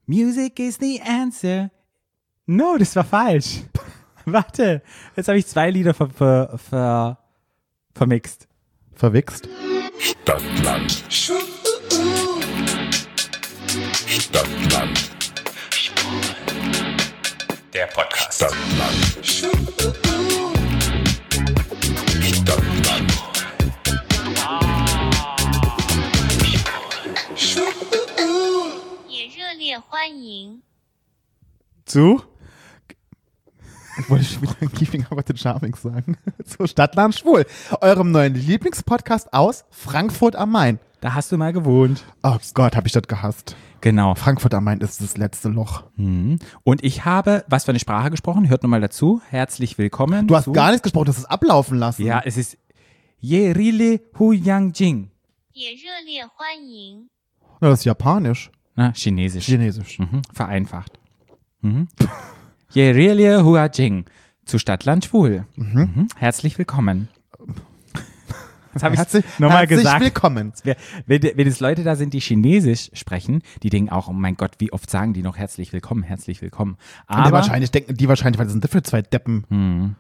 Music is the answer. No, das war falsch. Warte, jetzt habe ich 2 Lieder vermixt. Verwichst. Stadtland. Stadtland. Der Podcast. Stadtland. Stadtland. Zu? Wollte ich wieder Keeping Up with the Charming sagen. So, Stadtland Schwul. Eurem neuen Lieblingspodcast aus Frankfurt am Main. Da hast du mal gewohnt. Oh Gott, hab ich das gehasst. Genau. Frankfurt am Main ist das letzte Loch. Und ich habe, was für eine Sprache gesprochen? Hört nochmal dazu. Herzlich willkommen. Du hast gar nichts gesprochen, du hast es ablaufen lassen. Ja, es ist Yerile Huyangjing. Na, das ist japanisch. Na, Chinesisch. Chinesisch. Vereinfacht. Yerile Huyangjing. Zu Stadtland Schwul. Herzlich willkommen. Das habe ich nochmal gesagt. Herzlich willkommen. Wenn es Leute da sind, die Chinesisch sprechen, die denken auch, oh mein Gott, wie oft sagen die noch herzlich willkommen, herzlich willkommen. Aber wahrscheinlich denken die, weil das sind für 2 Deppen.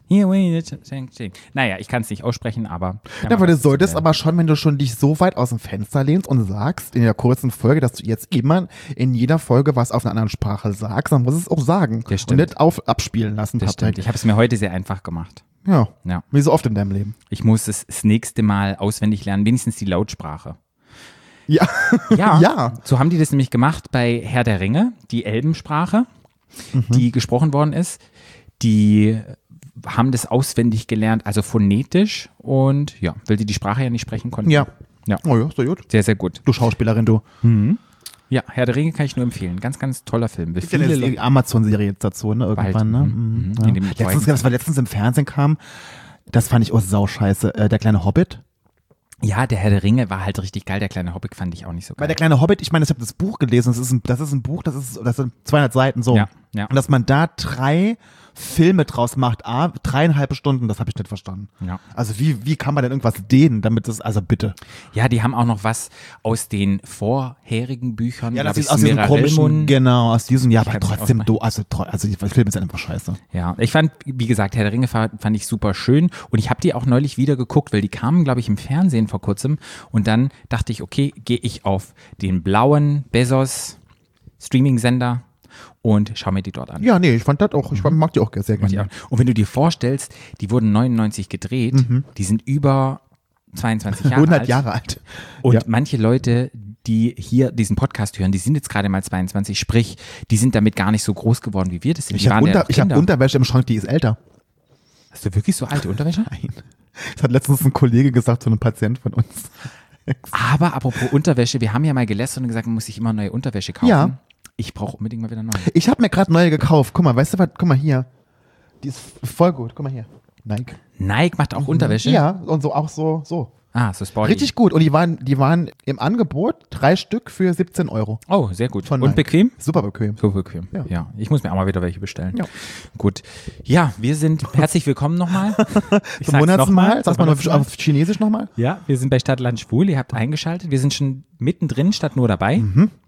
Naja, ich kann es nicht aussprechen, aber... Ja, aber du solltest aber schon, wenn du schon dich so weit aus dem Fenster lehnst und sagst in der kurzen Folge, dass du jetzt immer in jeder Folge was auf einer anderen Sprache sagst, dann musst du es auch sagen. Das stimmt. Und nicht abspielen lassen. Das stimmt. Ich habe es mir heute sehr einfach gemacht. Ja, Ja. wie so oft in deinem Leben. Ich muss es das nächste Mal auswendig lernen, wenigstens die Lautsprache. Ja. Ja, Ja. So haben die das nämlich gemacht bei Herr der Ringe, die Elbensprache, die gesprochen worden ist. Die haben das auswendig gelernt, also phonetisch und ja, weil sie die Sprache ja nicht sprechen konnten. Ja. Ja. Oh ja, sehr gut. Sehr, sehr gut. Du Schauspielerin, du. Ja, Herr der Ringe kann ich nur empfehlen. Ganz, ganz toller Film. Gibt ja die Amazon-Serie jetzt dazu, ne? Irgendwann, Bald. ne? In dem Was letztens im Fernsehen kam, das fand ich auch sauscheiße. Der kleine Hobbit. Ja, der Herr der Ringe war halt richtig geil. Der kleine Hobbit fand ich auch nicht so geil. Weil der kleine Hobbit, ich meine, ich habe das Buch gelesen, das ist ein Buch, das sind 200 Seiten so. Ja, ja. Und dass man da 3 Filme draus macht, 3,5 Stunden, das habe ich nicht verstanden. Ja. Also wie kann man denn irgendwas dehnen, damit das, also bitte. Ja, die haben auch noch was aus den vorherigen Büchern. Ja, das glaub ist aus diesem komischen, Elmund. genau, aus diesem, ja, aber kann es nicht trotzdem, ausmachen. also die Filme sind einfach scheiße. Ja, ich fand, wie gesagt, Herr der Ringe fand ich super schön und ich habe die auch neulich wieder geguckt, weil die kamen, glaube ich, im Fernsehen vor kurzem und dann dachte ich, okay, gehe ich auf den blauen Bezos Streaming-Sender und schau mir die dort an. Ja, nee, ich fand das auch, ich mag die auch sehr gerne. Und wenn du dir vorstellst, die wurden 99 gedreht, die sind über 22 Jahre 100 alt. Jahre alt. Und Ja. manche Leute, die hier diesen Podcast hören, die sind jetzt gerade mal 22, sprich, die sind damit gar nicht so groß geworden, wie wir das sind. Die Ich habe waren ja noch hab Kinder. Unterwäsche im Schrank, die ist älter. Hast du wirklich so alte Unterwäsche? Nein. Das hat letztens ein Kollege gesagt, so ein Patient von uns. Aber apropos Unterwäsche, wir haben ja mal gelästert und gesagt, man muss sich immer neue Unterwäsche kaufen. Ja. Ich brauche unbedingt mal wieder neue. Ich habe mir gerade neue gekauft. Guck mal, weißt du was? Guck mal hier. Die ist voll gut. Guck mal hier. Nike. Nike macht auch Unterwäsche? Ja, und so auch so. Ah, so sporty. Richtig gut. Und die waren im Angebot 3 Stück für 17 €. Oh, sehr gut. Von Und Nike. bequem? Super bequem. So bequem. Ja. Ja, ich muss mir auch mal wieder welche bestellen. Ja. Gut. Ja, wir sind herzlich willkommen nochmal. Ich Zum 100. Mal. Sag's mal noch auf Chinesisch nochmal. Ja, wir sind bei Stadtland Schwul. Ihr habt eingeschaltet. Wir sind schon mittendrin, statt nur dabei.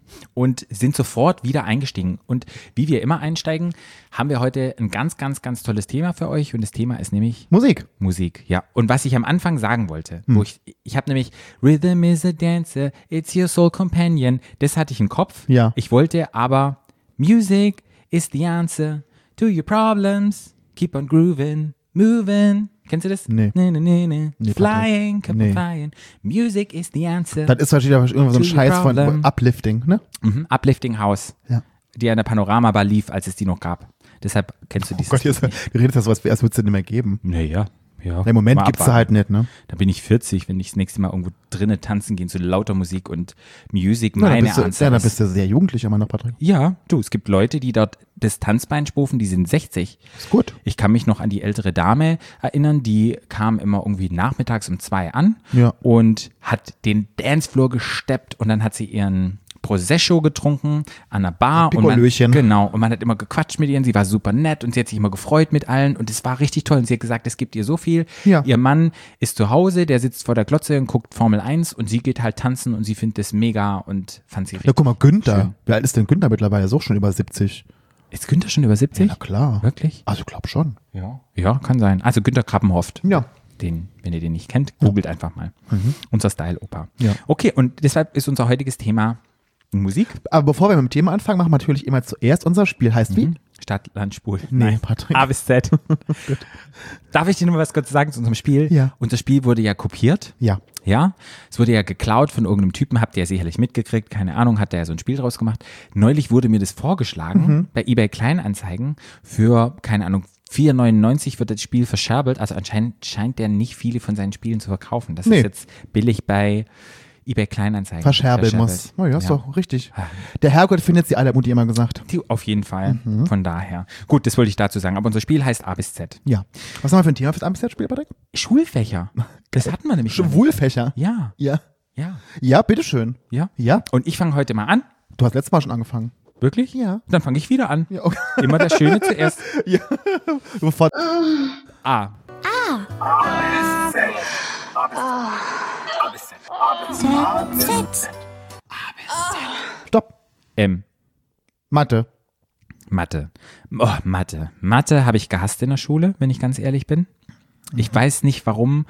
Und sind sofort wieder eingestiegen. Und wie wir immer einsteigen, haben wir heute ein ganz, ganz, ganz tolles Thema für euch. Und das Thema ist nämlich Musik. Musik, ja. Und was ich am Anfang sagen wollte, wo ich habe nämlich Rhythm is a dancer, it's your soul companion. Das hatte ich im Kopf. Ja. Ich wollte aber Music is the answer to your problems. Keep on grooving, moving. Kennst du das? Nee. Nee, flying, keep Nee. on flying. Music is the answer. Das ist wahrscheinlich irgendwo so ein To your Scheiß von problem. Uplifting, ne? Uplifting House, Ja. die an der Panorama-Bar lief, als es die noch gab. Deshalb kennst du dieses. Oh Gott, du redest ja sowas, als würde es nicht mehr geben. Naja, ja. Im Moment Mal gibt's sie abwarten. halt nicht, ne? Da bin ich 40, wenn ich das nächste Mal irgendwo drinnen tanzen gehe zu lauter Musik und Music Ja, da meine bist du, Answer ja, da ist- bist du sehr jugendlich immer noch, Patrick. Ja, du, es gibt Leute, die dort das Tanzbein spufen, die sind 60. Ist gut. Ich kann mich noch an die ältere Dame erinnern, die kam immer irgendwie nachmittags um 2 an Ja. und hat den Dancefloor gesteppt und dann hat sie ihren Prosecco getrunken an einer Bar. Pikolöchen. Und man hat immer gequatscht mit ihr und sie war super nett und sie hat sich immer gefreut mit allen und es war richtig toll und sie hat gesagt, es gibt ihr so viel. Ja. Ihr Mann ist zu Hause, der sitzt vor der Glotze und guckt Formel 1 und sie geht halt tanzen und sie findet das mega und fand sie richtig. Ja, guck mal, Günther. Schön. Wie alt ist denn Günther mittlerweile? Ist auch schon über 70. Ist Günther schon über 70? Ja, na klar. Wirklich? Also, glaub schon. Ja. Ja, kann sein. Also Günther Krappenhoft. Ja. Den, wenn ihr den nicht kennt, googelt einfach mal. Unser Style-Opa. Ja. Okay, und deshalb ist unser heutiges Thema Musik. Aber bevor wir mit dem Thema anfangen, machen wir natürlich immer zuerst unser Spiel. Heißt wie? Stadt, Land, Spul. Nee, Patrick. A bis Z. Darf ich dir noch was kurz sagen zu unserem Spiel? Ja. Unser Spiel wurde ja kopiert. Ja. Ja, es wurde ja geklaut von irgendeinem Typen, habt ihr ja sicherlich mitgekriegt, keine Ahnung, hat der ja so ein Spiel draus gemacht. Neulich wurde mir das vorgeschlagen bei eBay Kleinanzeigen für, keine Ahnung, 4,99 wird das Spiel verscherbelt, also anscheinend scheint der nicht viele von seinen Spielen zu verkaufen. Das ist jetzt billig bei eBay Kleinanzeigen. Verscherbeln muss. Oh ja, ist doch richtig. Der Herrgott findet sie alle, Mutti immer gesagt. Auf jeden Fall, von daher. Gut, das wollte ich dazu sagen, aber unser Spiel heißt A bis Z. Ja. Was haben wir für ein Thema fürs A-bis-Z-Spiel, Patrick? Schulfächer. Das hatten wir nämlich schon. Schwulfächer. Ja, Ja. ja, Ja, bitteschön. ja. Ja. Und ich fange heute mal an. Du hast letztes Mal schon angefangen. Wirklich? Ja. Dann fange ich wieder an. Ja, okay. Immer das Schöne zuerst. Sofort. A. Stopp. M. Mathe. Mathe. Oh, Mathe. Mathe habe ich gehasst in der Schule, wenn ich ganz ehrlich bin. Ich weiß nicht warum.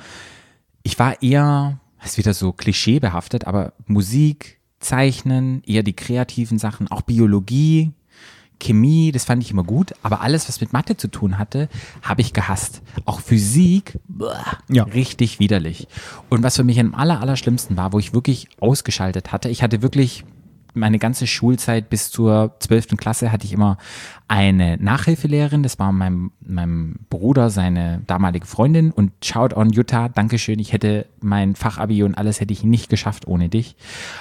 Ich war eher, das ist wieder so klischeebehaftet, aber Musik, Zeichnen, eher die kreativen Sachen, auch Biologie, Chemie, das fand ich immer gut, aber alles, was mit Mathe zu tun hatte, habe ich gehasst. Auch Physik, Ja. richtig widerlich. Und was für mich am allerschlimmsten war, wo ich wirklich ausgeschaltet hatte, ich hatte wirklich meine ganze Schulzeit bis zur 12. Klasse hatte ich immer eine Nachhilfelehrerin, das war meinem Bruder, seine damalige Freundin und shout on Jutta, Dankeschön, ich hätte mein Fachabi und alles hätte ich nicht geschafft ohne dich.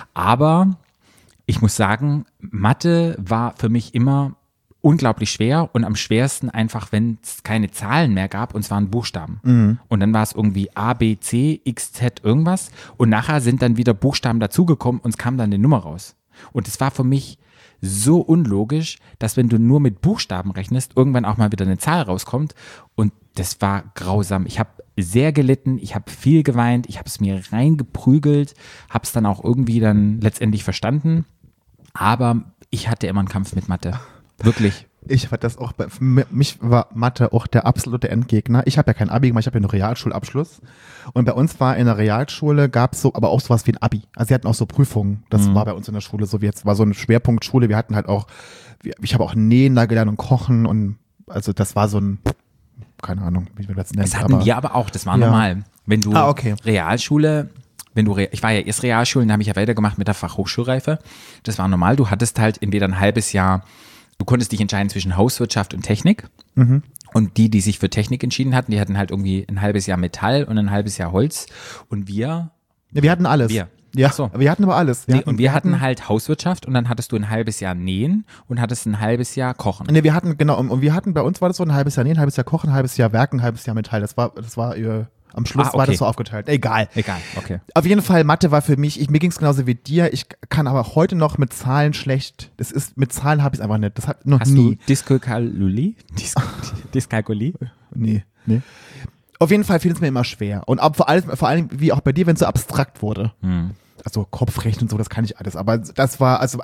Aber ich muss sagen, Mathe war für mich immer unglaublich schwer und am schwersten einfach, wenn es keine Zahlen mehr gab und es waren Buchstaben. Und dann war es irgendwie A, B, C, X, Z, irgendwas und nachher sind dann wieder Buchstaben dazugekommen und es kam dann eine Nummer raus. Und es war für mich so unlogisch, dass wenn du nur mit Buchstaben rechnest, irgendwann auch mal wieder eine Zahl rauskommt und das war grausam. Ich habe sehr gelitten, ich habe viel geweint, ich habe es mir reingeprügelt, habe es dann auch irgendwie dann letztendlich verstanden, aber ich hatte immer einen Kampf mit Mathe. Wirklich. Ich war das auch, mich war Mathe auch der absolute Endgegner. Ich habe ja kein Abi gemacht, ich habe ja nur Realschulabschluss. Und bei uns war in der Realschule, gab es so, aber auch sowas wie ein Abi. Also sie hatten auch so Prüfungen. Das war bei uns in der Schule so, wie jetzt war so eine Schwerpunktschule. Wir hatten halt auch, ich habe auch Nähen da gelernt und Kochen und also das war so ein, keine Ahnung, wie wir das nennen. Das hatten wir aber auch, das war normal. Wenn du okay. Realschule, ich war ja erst Realschulen, da habe ich ja weitergemacht mit der Fachhochschulreife. Das war normal, du hattest halt entweder ein halbes Jahr. Du konntest dich entscheiden zwischen Hauswirtschaft und Technik. Und die sich für Technik entschieden hatten, die hatten halt irgendwie ein halbes Jahr Metall und ein halbes Jahr Holz. Und wir. Ja, wir hatten alles. Wir. Ja, Ach so. wir hatten aber alles. Wir hatten halt Hauswirtschaft und dann hattest du ein halbes Jahr Nähen und hattest ein halbes Jahr Kochen. Nee, wir hatten, genau, und wir hatten, bei uns war das so ein halbes Jahr Nähen, ein halbes Jahr Kochen, ein halbes Jahr Werken, ein halbes Jahr Metall. Das war am Schluss okay. war das so aufgeteilt. Egal. Okay. Auf jeden Fall, Mathe war für mich, mir ging es genauso wie dir. Ich kann aber heute noch mit Zahlen schlecht. Mit Zahlen habe ich es einfach nicht. Das hat noch Hast nie. du Dyskalkulie? Dyskalkulie? Nee. Auf jeden Fall fiel es mir immer schwer. Und vor allem, wie auch bei dir, wenn es so abstrakt wurde. Also Kopfrechnen und so, das kann ich alles. Aber das war, also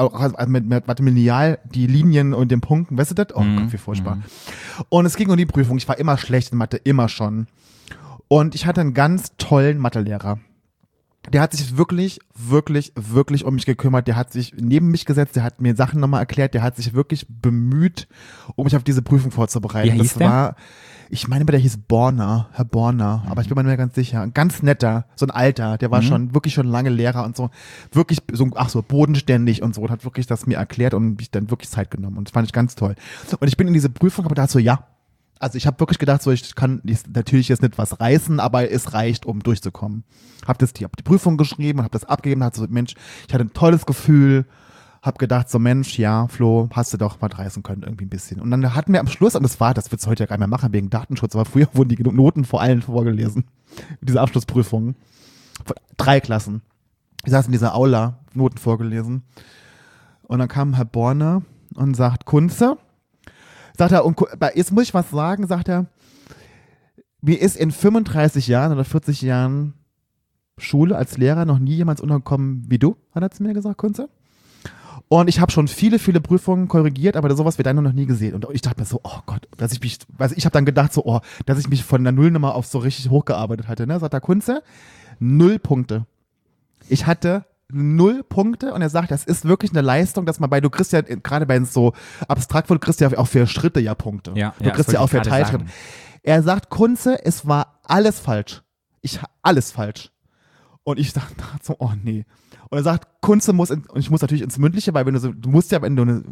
mit Lineal, die Linien und den Punkten, weißt du das? Oh Gott, wie furchtbar. Und es ging um die Prüfung. Ich war immer schlecht in Mathe, immer schon. Und ich hatte einen ganz tollen Mathelehrer. Der hat sich wirklich, wirklich, wirklich um mich gekümmert. Der hat sich neben mich gesetzt, der hat mir Sachen nochmal erklärt, der hat sich wirklich bemüht, um mich auf diese Prüfung vorzubereiten. Wie hieß der? Ich meine, der hieß Borner, Herr Borner, aber ich bin mir nicht mehr ganz sicher. Ein ganz netter, so ein Alter, der war wirklich schon lange Lehrer und so. Wirklich so bodenständig und so. Und hat wirklich das mir erklärt und mich dann wirklich Zeit genommen. Und das fand ich ganz toll. Und ich bin in diese Prüfung, aber dachte so, ja. Also ich habe wirklich gedacht, so ich kann natürlich jetzt nicht was reißen, aber es reicht, um durchzukommen. Hab die Prüfung geschrieben und habe das abgegeben, hat so, Mensch, ich hatte ein tolles Gefühl, hab gedacht, so Mensch, ja, Flo, hast du doch was reißen können, irgendwie ein bisschen. Und dann hatten wir am Schluss, und das wird's heute ja gar nicht mehr machen, wegen Datenschutz, aber früher wurden die Noten vor allen vorgelesen. Diese Abschlussprüfungen. 3 Klassen. Ich saß in dieser Aula, Noten vorgelesen. Und dann kam Herr Borner und sagt, Kunze, sagt er, und jetzt muss ich was sagen, sagt er, mir ist in 35 Jahren oder 40 Jahren Schule als Lehrer noch nie jemand untergekommen wie du, hat er zu mir gesagt, Kunze. Und ich habe schon viele Prüfungen korrigiert, aber sowas wie deine noch nie gesehen. Und ich dachte mir so, oh Gott, ich habe dann gedacht so, oh, dass ich mich von der Nullnummer auf so richtig hochgearbeitet hatte. Ne? Sagt der Kunze, 0 Punkte. Ich hatte 0 Punkte und er sagt, das ist wirklich eine Leistung, dass man du kriegst ja, gerade bei so abstrakt, du kriegst ja auch für Schritte ja Punkte. Ja, du kriegst ja auch für Teilschritte. Er sagt, Kunze, es war alles falsch. Alles falsch. Und ich dachte so, oh nee. Und er sagt, Kunze und ich muss natürlich ins Mündliche, weil du musst ja, wenn du eine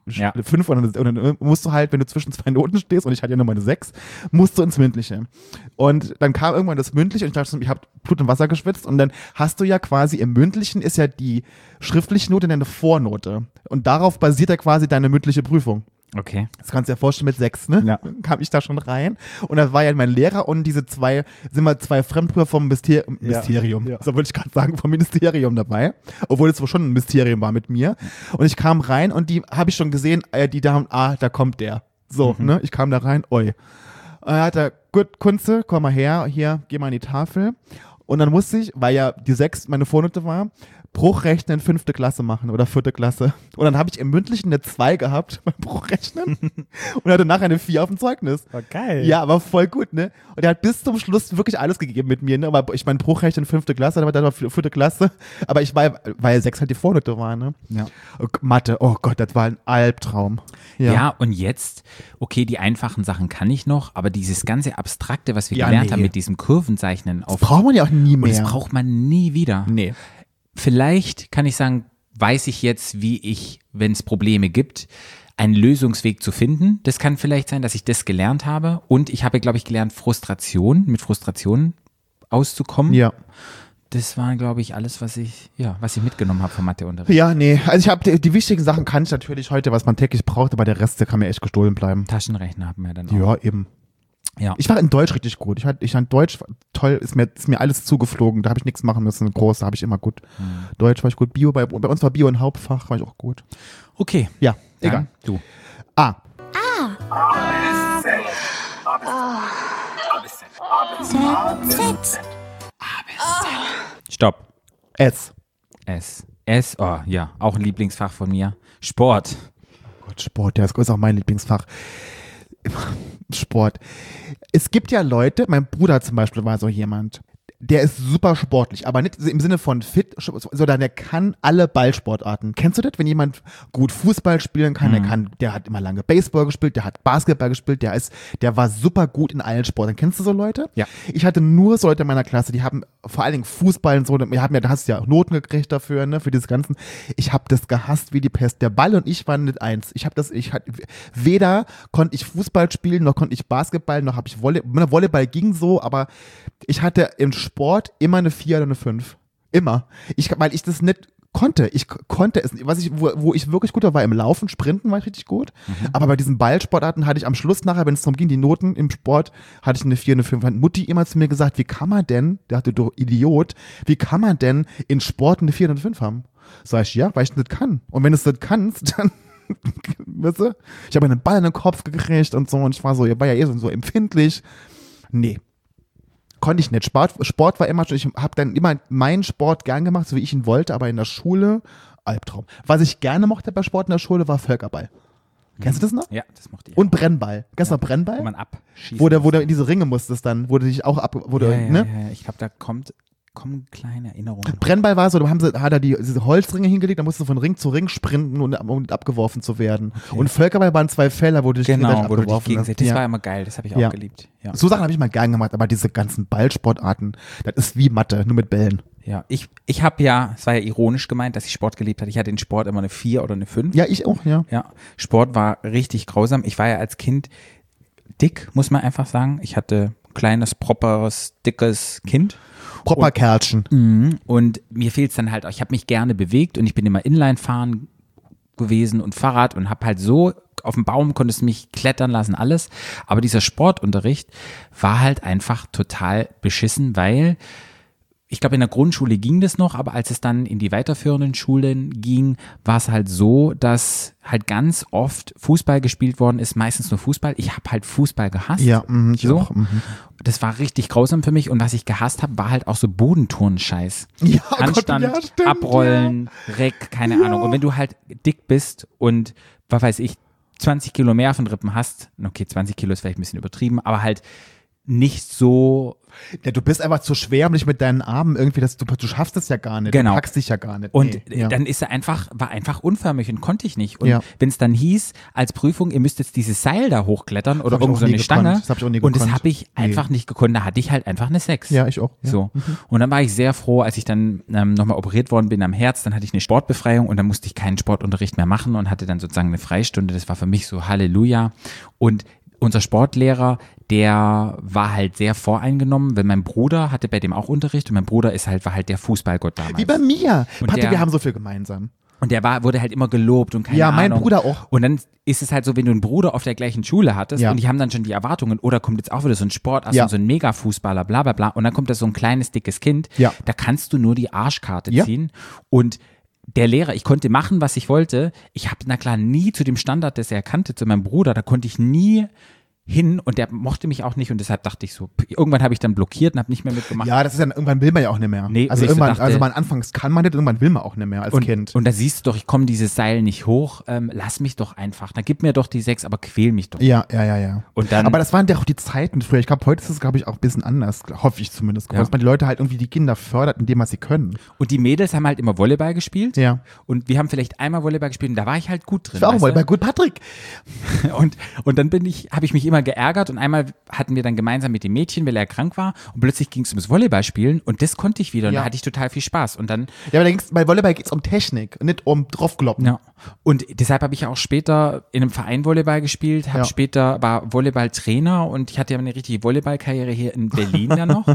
5 oder musst du halt, wenn du zwischen 2 Noten stehst und ich hatte ja nur meine 6, musst du ins Mündliche. Und dann kam irgendwann das Mündliche und ich dachte, ich habe Blut und Wasser geschwitzt und dann hast du ja quasi im Mündlichen ist ja die schriftliche Note deine Vornote. Und darauf basiert ja quasi deine mündliche Prüfung. Okay. Das kannst du dir vorstellen mit 6, ne? Ja. Dann kam ich da schon rein und da war ja mein Lehrer und sind wir 2 Fremdprüfer vom Ministerium. Ja. So wollte ich gerade sagen, vom Ministerium dabei. Obwohl es wohl schon ein Mysterium war mit mir. Und ich kam rein und die habe ich schon gesehen, die Damen, da kommt der. So, ne? Ich kam da rein, oi. Hat er, gut, Kunze, komm mal her, hier, geh mal an die Tafel. Und dann musste ich, weil ja die 6 meine Vornote war, Bruchrechnen 5. Klasse machen oder 4. Klasse. Und dann habe ich im Mündlichen eine 2 gehabt beim Bruchrechnen und hatte nachher eine 4 auf dem Zeugnis. War geil. Ja, aber voll gut, ne? Und er hat bis zum Schluss wirklich alles gegeben mit mir, ne? Aber ich meine, Bruchrechnen 5. Klasse, aber dann war 4. Klasse. Aber ich war, weil 6 halt die Vornote war, ne? Ja. Mathe, oh Gott, das war ein Albtraum. Ja, und jetzt, okay, die einfachen Sachen kann ich noch, aber dieses ganze Abstrakte, was wir gelernt haben mit diesem Kurvenzeichnen, das braucht man ja auch nie mehr. Und das braucht man nie wieder. Nee. Vielleicht kann ich sagen, weiß ich jetzt, wie ich, wenn es Probleme gibt, einen Lösungsweg zu finden. Das kann vielleicht sein, dass ich das gelernt habe. Und ich habe, glaube ich, gelernt, mit Frustration auszukommen. Ja. Das war, glaube ich, alles, was ich mitgenommen habe vom Matheunterricht. Ja, nee. Also ich habe die wichtigen Sachen kann ich natürlich heute, was man täglich braucht, aber der Rest, der kann mir echt gestohlen bleiben. Taschenrechner haben wir dann auch. Ja, eben. Ja. Ich war in Deutsch richtig gut. Ich fand Deutsch toll, ist mir alles zugeflogen. Da habe ich nichts machen müssen. Groß, da habe ich immer gut. Deutsch war ich gut. Bio, bei uns war Bio ein Hauptfach, war ich auch gut. Okay. Ja, Dann egal. Du. A. Stopp. S. S, oh ja, auch ein Lieblingsfach von mir. Sport. Oh Gott, Sport, ja, das ist auch mein Lieblingsfach. Sport. Es gibt ja Leute, mein Bruder zum Beispiel war so jemand, der ist super sportlich, aber nicht im Sinne von fit, sondern der kann alle Ballsportarten. Kennst du das, wenn jemand gut Fußball spielen kann, der hat immer lange Baseball gespielt, der hat Basketball gespielt, der war super gut in allen Sportarten. Kennst du so Leute? Ja. Ich hatte nur so Leute in meiner Klasse, die haben vor allen Dingen Fußball und so, da hast du ja Noten gekriegt dafür, ne, für dieses Ganzen. Ich habe das gehasst wie die Pest. Der Ball und ich waren nicht eins. Weder konnte ich Fußball spielen, noch konnte ich Basketball, noch habe ich Volleyball ging so, aber ich hatte im Sport immer eine 4 oder eine 5. Immer. Weil ich das nicht konnte. Ich konnte es nicht. Wo ich wirklich gut war im Laufen, Sprinten war ich richtig gut. Aber bei diesen Ballsportarten hatte ich am Schluss nachher, wenn es darum ging, die Noten im Sport, hatte ich eine 4, eine 5. Hat Mutti immer zu mir gesagt, wie kann man denn, der hatte du Idiot, wie kann man denn in Sport eine 4 oder eine 5 haben? Sag ich, ja, weil ich das kann. Und wenn du es nicht kannst, dann weißt du, ich habe einen Ball in den Kopf gekriegt und so und ich war ja eh so empfindlich. Nee. Konnte ich nicht. Sport war immer schon, ich habe dann immer meinen Sport gern gemacht, so wie ich ihn wollte, aber in der Schule, Albtraum. Was ich gerne mochte bei Sport in der Schule, war Völkerball. Kennst du das noch? Ja, das mochte ich. Und Brennball. Kennst du noch Brennball? Wo man abschießt. Wo du in diese Ringe musstest dann, wo du dich auch ne? Ja. Ich glaube, da kommen kleine Erinnerungen. Brennball war so, hat er diese Holzringe hingelegt, da musst du von Ring zu Ring sprinten, um abgeworfen zu werden. Okay. Und Völkerball waren 2 Felder, wo du dich abgeworfen hast. Das war immer geil, das habe ich auch geliebt. Ja. So Sachen habe ich mal gern gemacht, aber diese ganzen Ballsportarten, das ist wie Mathe, nur mit Bällen. Ja, ich habe es war ja ironisch gemeint, dass ich Sport geliebt hatte. Ich hatte in Sport immer eine 4 oder eine 5. Ja, ich auch, ja. Ja, Sport war richtig grausam. Ich war ja als Kind dick, muss man einfach sagen. Ich hatte kleines, properes, dickes Kind. Proper Kerlchen. Und mir fehlt es dann halt auch, ich habe mich gerne bewegt und ich bin immer Inline fahren gewesen und Fahrrad und habe halt so, auf dem Baum konntest du mich klettern lassen, alles. Aber dieser Sportunterricht war halt einfach total beschissen, weil ich glaube, in der Grundschule ging das noch, aber als es dann in die weiterführenden Schulen ging, war es halt so, dass halt ganz oft Fußball gespielt worden ist, meistens nur Fußball. Ich habe halt Fußball gehasst. Ja, ich so. auch. Das war richtig grausam für mich und was ich gehasst habe, war halt auch so Bodenturnen-Scheiß. Ja, oh Handstand, Gott, ja, stimmt, Abrollen, Reck, keine Ahnung. Und wenn du halt dick bist und, was weiß ich, 20 Kilo mehr von Rippen hast, okay, 20 Kilo ist vielleicht ein bisschen übertrieben, aber halt nicht so. Ja, du bist einfach zu schwer, um dich mit deinen Armen irgendwie, du schaffst es ja gar nicht. Genau. Du packst dich ja gar nicht. Und ja. dann ist war einfach unförmig und konnte ich nicht. Und Ja. wenn es dann hieß, als Prüfung, ihr müsst jetzt dieses Seil da hochklettern oder hab ich irgend auch so nie eine gekonnt. Stange. Das hab ich auch nie und das gekonnt. habe ich einfach nicht gekonnt. Da hatte ich halt einfach eine 6. Ja, ich auch. Ja. So. Und dann war ich sehr froh, als ich dann nochmal operiert worden bin am Herz, dann hatte ich eine Sportbefreiung und dann musste ich keinen Sportunterricht mehr machen und hatte dann sozusagen eine Freistunde. Das war für mich so Halleluja. Und unser Sportlehrer, der war halt sehr voreingenommen, weil mein Bruder hatte bei dem auch Unterricht und mein Bruder war halt der Fußballgott damals. Wie bei mir. Und Patrick, der- wir haben so viel gemeinsam. Und der wurde halt immer gelobt und keine Ja, Ahnung. mein Bruder auch. Und dann ist es halt so, wenn du einen Bruder auf der gleichen Schule hattest Ja. und die haben dann schon die Erwartungen, oder kommt jetzt auch wieder so ein Sportass Ja. und so ein Megafußballer, bla bla bla, und dann kommt da so ein kleines, dickes Kind, Ja. da kannst du nur die Arschkarte Ja. ziehen und der Lehrer, ich konnte machen, was ich wollte. Ich habe, na klar, nie zu dem Standard, das er kannte, zu meinem Bruder, da konnte ich nie hin und der mochte mich auch nicht und deshalb dachte ich so, irgendwann habe ich dann blockiert und habe nicht mehr mitgemacht. Ja, das ist ja, irgendwann will man ja auch nicht mehr. Nee, also und ich so irgendwann, dachte- man anfangs kann man nicht, irgendwann will man auch nicht mehr als Kind. Und da siehst du doch, ich komme dieses Seil nicht hoch, lass mich doch einfach, dann gib mir doch die 6, aber quäl mich doch. Ja. Und dann, Aber das waren ja auch die Zeiten früher. Ich glaube, heute ist es, glaube ich, auch ein bisschen anders. Hoffe ich zumindest. Ja. Dass man die Leute halt irgendwie die Kinder fördert, indem was sie können. und die Mädels haben halt immer Volleyball gespielt. Ja. Und wir haben vielleicht einmal Volleyball gespielt und da war ich halt gut drin. Ich war auch weißt mal du? bei Gut Patrick. Und dann habe ich mich immer geärgert und einmal hatten wir dann gemeinsam mit dem Mädchen, weil er krank war und plötzlich ging es ums Volleyballspielen und das konnte ich wieder und Ja. da hatte ich total viel Spaß und dann, Ja, aber bei Volleyball geht es um Technik, nicht um draufkloppen. ja. Und deshalb habe ich auch später in einem Verein Volleyball gespielt, Ja. war Volleyballtrainer und ich hatte ja eine richtige Volleyballkarriere hier in Berlin dann noch.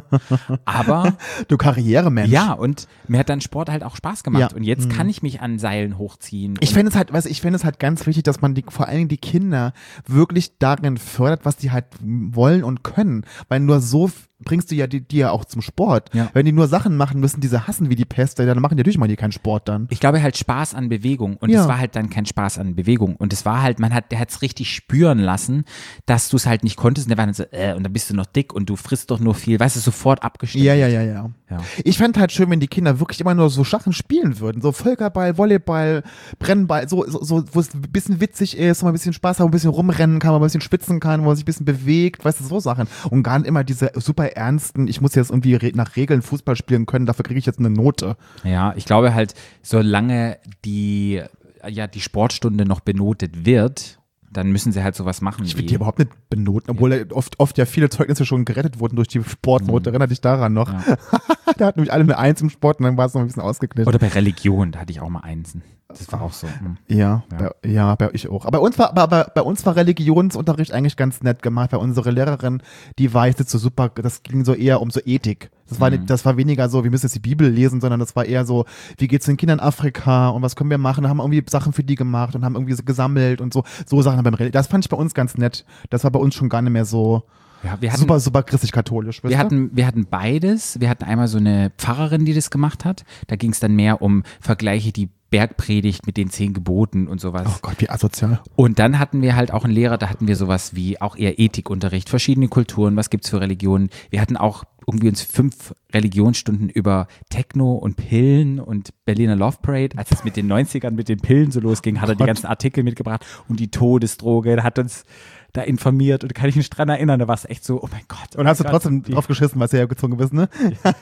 Aber Du Karrieremensch. ja, und mir hat dann Sport halt auch Spaß gemacht Ja. und jetzt kann ich mich an Seilen hochziehen. Ich und- fände es halt ganz wichtig, dass man vor allen Dingen die Kinder wirklich darin fördert, was die halt wollen und können. Weil nur so bringst du ja die ja auch zum Sport. Ja. Wenn die nur Sachen machen müssen, die sie hassen wie die Pest, dann machen die natürlich mal keinen Sport dann. Ich glaube halt Spaß an Bewegung und Ja. es war halt dann kein Spaß an Bewegung und es war halt, der hat es richtig spüren lassen, dass du es halt nicht konntest und der war dann so, und dann bist du noch dick und du frisst doch nur viel, weißt du, sofort abgestellt. Ja. Ja. Ich fände halt schön, wenn die Kinder wirklich immer nur so Sachen spielen würden. So Völkerball, Volleyball, Brennball, so wo es ein bisschen witzig ist, wo man ein bisschen Spaß hat, wo man ein bisschen rumrennen kann, wo man ein bisschen schwitzen kann, wo man sich ein bisschen bewegt, weißt du, so Sachen. Und gar nicht immer diese super ernsten, ich muss jetzt irgendwie nach Regeln Fußball spielen können, dafür kriege ich jetzt eine Note. Ja, ich glaube halt, solange die Sportstunde noch benotet wird, dann müssen sie halt sowas machen. Ich will die überhaupt nicht benoten, obwohl ja oft ja viele Zeugnisse schon gerettet wurden durch die Sportnote. Erinnert dich daran noch? Ja. Da hatten nämlich alle eine 1 im Sport und dann war es noch ein bisschen ausgeglichen. Oder bei Religion, da hatte ich auch mal Einsen. Das war auch so. Ja, bei ich auch. Aber bei uns war Religionsunterricht eigentlich ganz nett gemacht, weil unsere Lehrerin, die war jetzt nicht so super, das ging so eher um so Ethik. Das war weniger so, wir müssen jetzt die Bibel lesen, sondern das war eher so, wie geht's den Kindern in Afrika und was können wir machen? Da haben wir irgendwie Sachen für die gemacht und haben irgendwie so gesammelt und so Sachen beim Religion. Das fand ich bei uns ganz nett. Das war bei uns schon gar nicht mehr so Ja, wir hatten, super christlich-katholisch. wir hatten beides. Wir hatten einmal so eine Pfarrerin, die das gemacht hat. Da ging es dann mehr um Vergleiche, die Bergpredigt mit den 10 Geboten und sowas. Oh Gott, wie asozial. Und dann hatten wir halt auch einen Lehrer, da hatten wir sowas wie auch eher Ethikunterricht, verschiedene Kulturen, was gibt's für Religionen. Wir hatten auch irgendwie uns 5 Religionsstunden über Techno und Pillen und Berliner Love Parade. Als es mit den 90ern mit den Pillen so losging, hat er die ganzen Artikel mitgebracht und die Todesdroge, der hat uns da informiert und da kann ich mich dran erinnern, da war es echt so, oh mein Gott. Und hast du trotzdem drauf geschissen, was du hergezogen bist, ne?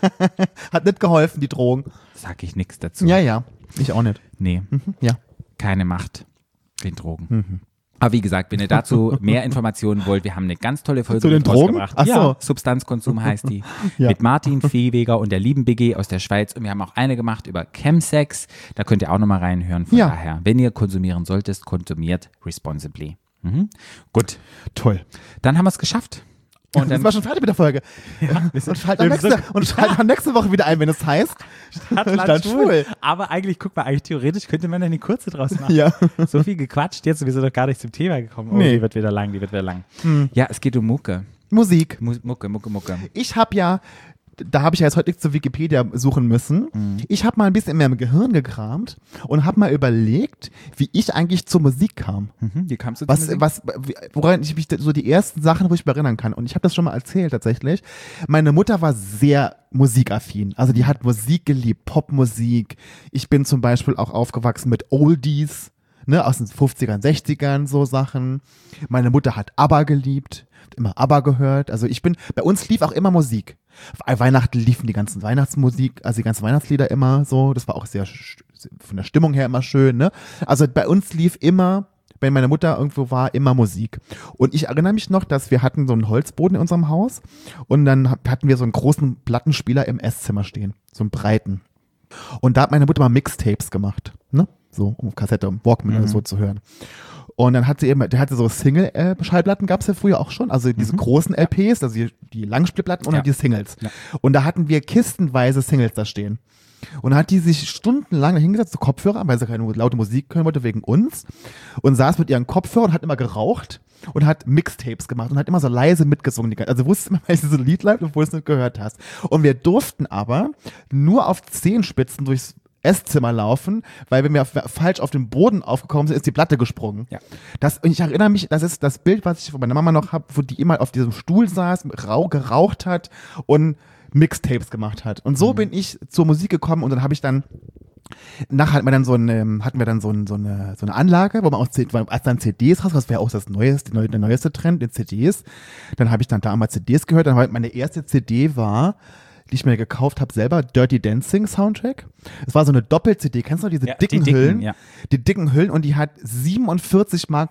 Hat nicht geholfen, die Drohung. Sag ich nichts dazu. Ja, ich auch nicht. Nee, Ja. keine Macht den Drogen. Aber wie gesagt, wenn ihr dazu mehr Informationen wollt, wir haben eine ganz tolle Folge Zu den mit Drogen? rausgebracht. Ach so. Ja, Substanzkonsum heißt die. Ja. Mit Martin Viehweger und der lieben BG aus der Schweiz. Und wir haben auch eine gemacht über Chemsex. Da könnt ihr auch nochmal reinhören. Von Ja. daher, wenn ihr konsumieren solltet, konsumiert responsibly. Gut, Toll. dann haben wir es geschafft. Und Und dann das war schon fertig mit der Folge. Und schalt auch nächste Woche wieder ein, wenn es heißt Stadt schwul. Aber eigentlich, guck mal, theoretisch könnte man da eine kurze draus machen. Ja. So viel gequatscht, jetzt wir sind doch gar nicht zum Thema gekommen. Oh, Nee. die wird wieder lang. Ja, es geht um Mucke. Musik. Mucke. Ich habe ja da habe ich ja jetzt heute nicht zu Wikipedia suchen müssen. Ich habe mal ein bisschen in meinem Gehirn gekramt und habe mal überlegt, wie ich eigentlich zur Musik kam. Wie kamst du zur Musik? Woran ich mich so die ersten Sachen, wo ich mich erinnern kann. Und ich habe das schon mal erzählt tatsächlich. Meine Mutter war sehr musikaffin. Also die hat Musik geliebt, Popmusik. Ich bin zum Beispiel auch aufgewachsen mit Oldies, ne, aus den 50ern, 60ern, so Sachen. Meine Mutter hat ABBA geliebt, immer ABBA gehört. Also bei uns lief auch immer Musik. Weihnachten liefen die ganzen Weihnachtsmusik, also die ganzen Weihnachtslieder immer so. Das war auch sehr von der Stimmung her immer schön, ne? Also bei uns lief immer, wenn meine Mutter irgendwo war, immer Musik. Und ich erinnere mich noch, dass wir hatten so einen Holzboden in unserem Haus und dann hatten wir so einen großen Plattenspieler im Esszimmer stehen, so einen breiten. Und da hat meine Mutter mal Mixtapes gemacht, ne? So auf Kassette, Walkman oder so zu hören. Und dann hat sie eben, der hatte so Single-Schallplatten, gab es ja früher auch schon, also diese großen LPs, also die Langspielplatten und dann die Singles. Ja. Und da hatten wir kistenweise Singles da stehen. Und dann hat die sich stundenlang hingesetzt, so Kopfhörer, weil sie keine laute Musik hören wollte wegen uns, und saß mit ihren Kopfhörern und hat immer geraucht und hat Mixtapes gemacht und hat immer so leise mitgesungen. Also wusste immer, welches Lied läuft, obwohl du es nicht gehört hast. Und wir durften aber nur auf Zehenspitzen durchs Esszimmer laufen, weil wenn wir falsch auf den Boden aufgekommen sind, ist die Platte gesprungen. Ja. Und ich erinnere mich, das ist das Bild, was ich von meiner Mama noch habe, wo die immer auf diesem Stuhl saß, geraucht hat und Mixtapes gemacht hat. Und so bin ich zur Musik gekommen und dann habe ich dann nachher hatten wir dann so eine Anlage, wo man als dann CDs raus, das wäre auch der neueste Trend in CDs. Dann habe ich dann damals CDs gehört. Dann war meine erste CD die ich mir gekauft habe selber, Dirty Dancing Soundtrack. Es war so eine Doppel-CD. Kennst du noch diese dicken Hüllen? Ja. Die dicken Hüllen, und die hat 47,95 Mark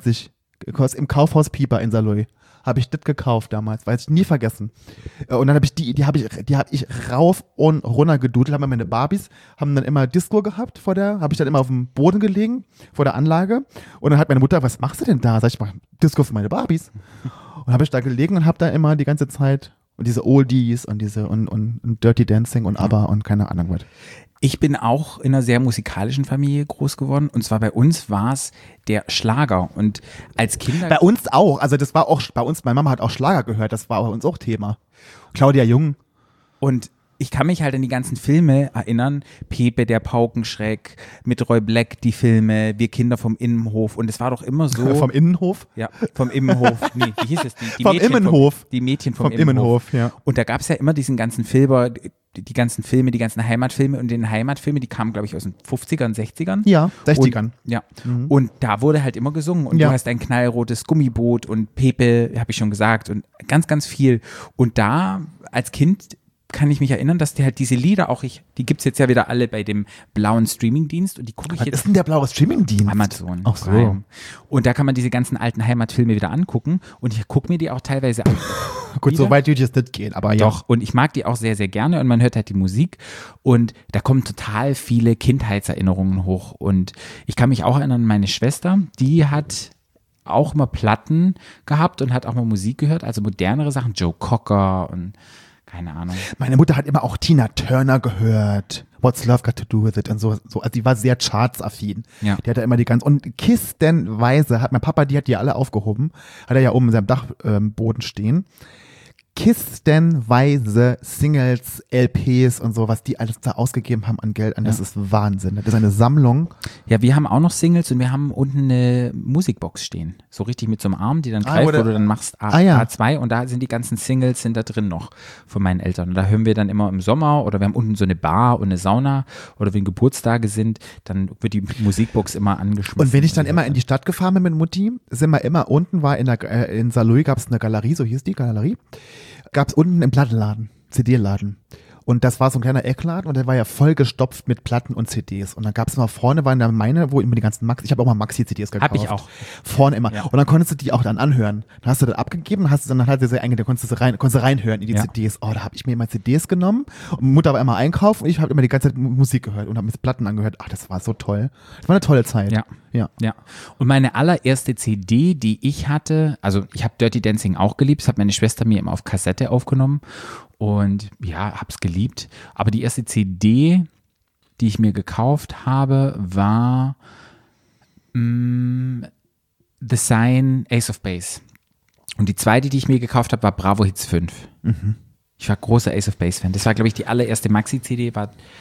gekostet im Kaufhaus Pieper in Saarlouis. Habe ich das gekauft damals, weiß ich nie vergessen. Und dann habe ich die habe ich rauf und runter gedudelt, haben meine Barbies, haben dann immer Disco gehabt habe ich dann immer auf dem Boden gelegen, vor der Anlage. Und dann hat meine Mutter, was machst du denn da? Sag ich, mach Disco für meine Barbies. Und habe ich da gelegen und habe da immer die ganze Zeit und diese Oldies und und Dirty Dancing und ABBA und keine Ahnung was. Ich bin auch in einer sehr musikalischen Familie groß geworden, und zwar bei uns war es der Schlager, und als Kinder... Bei uns auch, also das war auch, bei uns, meine Mama hat auch Schlager gehört, das war bei uns auch Thema. Claudia Jung. Und ich kann mich halt an die ganzen Filme erinnern, Pepe, der Paukenschreck, mit Roy Black, die Filme, Wir Kinder vom Innenhof, und es war doch immer so... Vom Innenhof? Ja, vom Innenhof, nee, wie hieß es? Vom Immenhof. Die Mädchen vom Immenhof, ja. Und da gab es ja immer diesen ganzen Filme, die ganzen Heimatfilme, und den Heimatfilme, die kamen, glaube ich, aus den 50ern, 60ern. Ja, 60ern. Und da wurde halt immer gesungen, und du hast ein knallrotes Gummiboot und Pepe, habe ich schon gesagt, und ganz, ganz viel. Und da als Kind kann ich mich erinnern, dass die halt diese Lieder auch, die gibt es jetzt ja wieder alle bei dem blauen Streamingdienst, und die gucke ich jetzt. Was ist denn der blaue Streamingdienst? Amazon. Ach so. Prime. Und da kann man diese ganzen alten Heimatfilme wieder angucken, und ich gucke mir die auch teilweise an. Gut, so weit würde ich jetzt nicht gehen, aber ja. Doch, und ich mag die auch sehr, sehr gerne, und man hört halt die Musik, und da kommen total viele Kindheitserinnerungen hoch, und ich kann mich auch erinnern, meine Schwester, die hat auch mal Platten gehabt und hat auch mal Musik gehört, also modernere Sachen, Joe Cocker und keine Ahnung. Meine Mutter hat immer auch Tina Turner gehört. What's Love Got to Do With It und so. Also die war sehr chartsaffin. Ja. Die hat ja immer und kistenweise hat mein Papa, die hat die alle aufgehoben. Hat er ja oben in seinem Dachboden stehen. Kistenweise Singles, LPs und so, was die alles da ausgegeben haben an Geld. Das ist Wahnsinn. Das ist eine Sammlung. Ja, wir haben auch noch Singles, und wir haben unten eine Musikbox stehen. So richtig mit so einem Arm, die dann greift, wo du dann machst A2, und da sind die ganzen Singles sind da drin noch von meinen Eltern. Und da hören wir dann immer im Sommer, oder wir haben unten so eine Bar und eine Sauna, oder wenn Geburtstage sind, dann wird die Musikbox immer angeschmissen. Und wenn ich dann immer in die Stadt gefahren bin mit Mutti, sind wir immer unten, war in Saarlouis gab es eine Galerie, so hieß die Galerie. Gab es unten im Plattenladen, CD-Laden. Und das war so ein kleiner Eckladen, und der war ja voll gestopft mit Platten und CDs. Und dann gab es immer vorne, waren da wo immer die ganzen ich habe auch mal Maxi-CDs gekauft. Hab ich auch. Vorne immer. Ja. Und dann konntest du die auch dann anhören. Dann hast du das abgegeben, dann hat sie eingegangen, konntest du reinhören in die CDs. Oh, da habe ich mir immer CDs genommen, und Mutter war immer einkaufen, und ich habe immer die ganze Zeit Musik gehört und habe mir Platten angehört. Ach, das war so toll. Das war eine tolle Zeit. Ja. Und meine allererste CD, die ich hatte, also ich habe Dirty Dancing auch geliebt, das hat meine Schwester mir immer auf Kassette aufgenommen. Und ja, hab's geliebt. Aber die erste CD, die ich mir gekauft habe, war The Sign, Ace of Base. Und die zweite, die ich mir gekauft habe, war Bravo Hits 5. Mhm. Ich war großer Ace of Base Fan. Das war, glaube ich, die allererste Maxi-CD.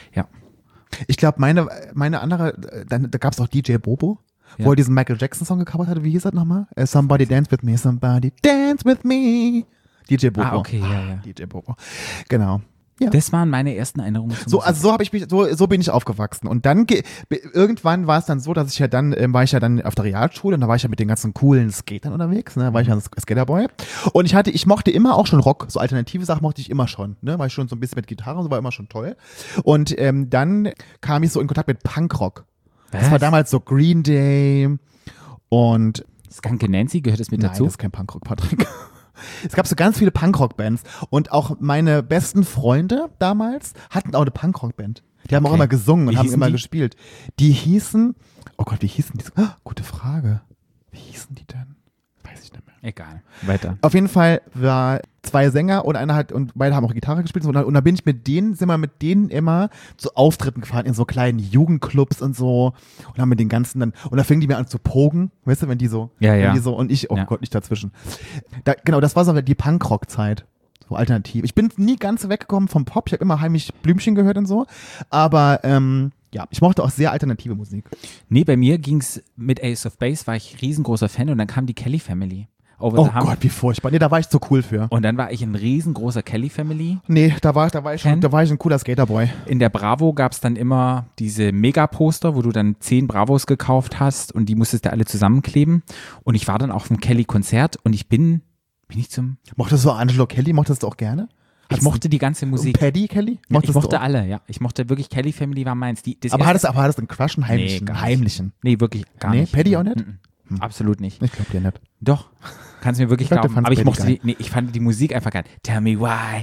Ich glaube, meine andere, da gab es auch DJ Bobo, wo er diesen Michael Jackson-Song gecovert hatte. Wie hieß das nochmal? Somebody Dance With Me, Somebody Dance With Me. DJ Bobo. Okay, ja. DJ Bobo. Genau. Ja. Das waren meine ersten Erinnerungen. So bin ich aufgewachsen. Und dann irgendwann war es dann so, dass ich war ich dann auf der Realschule und da war ich ja mit den ganzen coolen Skatern unterwegs, ne, war ich ja ein Skaterboy. Und ich mochte immer auch schon Rock, so alternative Sachen mochte ich immer schon, ne, war ich schon so ein bisschen mit Gitarre und so, war immer schon toll. Und dann kam ich so in Kontakt mit Punkrock. Das war damals so Green Day und Skunky Nancy, gehört das mit dazu? Nein, das ist kein Punkrock, Patrick. Es gab so ganz viele Punkrock-Bands und auch meine besten Freunde damals hatten auch eine Punkrock-Band. Die haben auch immer gesungen und haben immer gespielt. Die hießen, oh Gott, wie hießen die? Gute Frage. Wie hießen die denn? Weiß ich nicht mehr. Egal, weiter. Auf jeden Fall war 2 Sänger und beide haben auch Gitarre gespielt und dann sind wir mit denen immer zu Auftritten gefahren in so kleinen Jugendclubs und so und haben mit den ganzen und da fingen die mir an zu pogen, weißt du, wenn die so, wenn die so und ich, Gott, nicht dazwischen. Genau, das war so die Punkrock-Zeit, so alternativ. Ich bin nie ganz weggekommen vom Pop, ich habe immer heimlich Blümchen gehört und so, aber ich mochte auch sehr alternative Musik. Nee, bei mir ging's mit Ace of Base, war ich riesengroßer Fan und dann kam die Kelly Family. Oh Gott, wie furchtbar. Nee, da war ich zu cool für. Und dann war ich ein riesengroßer Kelly Family. Nee, da war ich ein cooler Skaterboy. In der Bravo gab es dann immer diese Megaposter, wo du dann 10 Bravos gekauft hast und die musstest du alle zusammenkleben. Und ich war dann auf dem Kelly-Konzert und bin ich zum... Mochtest du Angelo Kelly? Mochtest du auch gerne? Ich mochte die ganze Musik. Und Paddy Kelly? Ich mochte alle, ja. Ich mochte wirklich, Kelly Family war meins. Aber hattest du einen Crush, einen heimlichen? Nee, wirklich gar nicht. Nee, Paddy auch nicht? Absolut nicht. Ich glaube dir nicht. Doch, kannst du mir wirklich glauben. Aber ich fand die Musik einfach geil. Tell me why.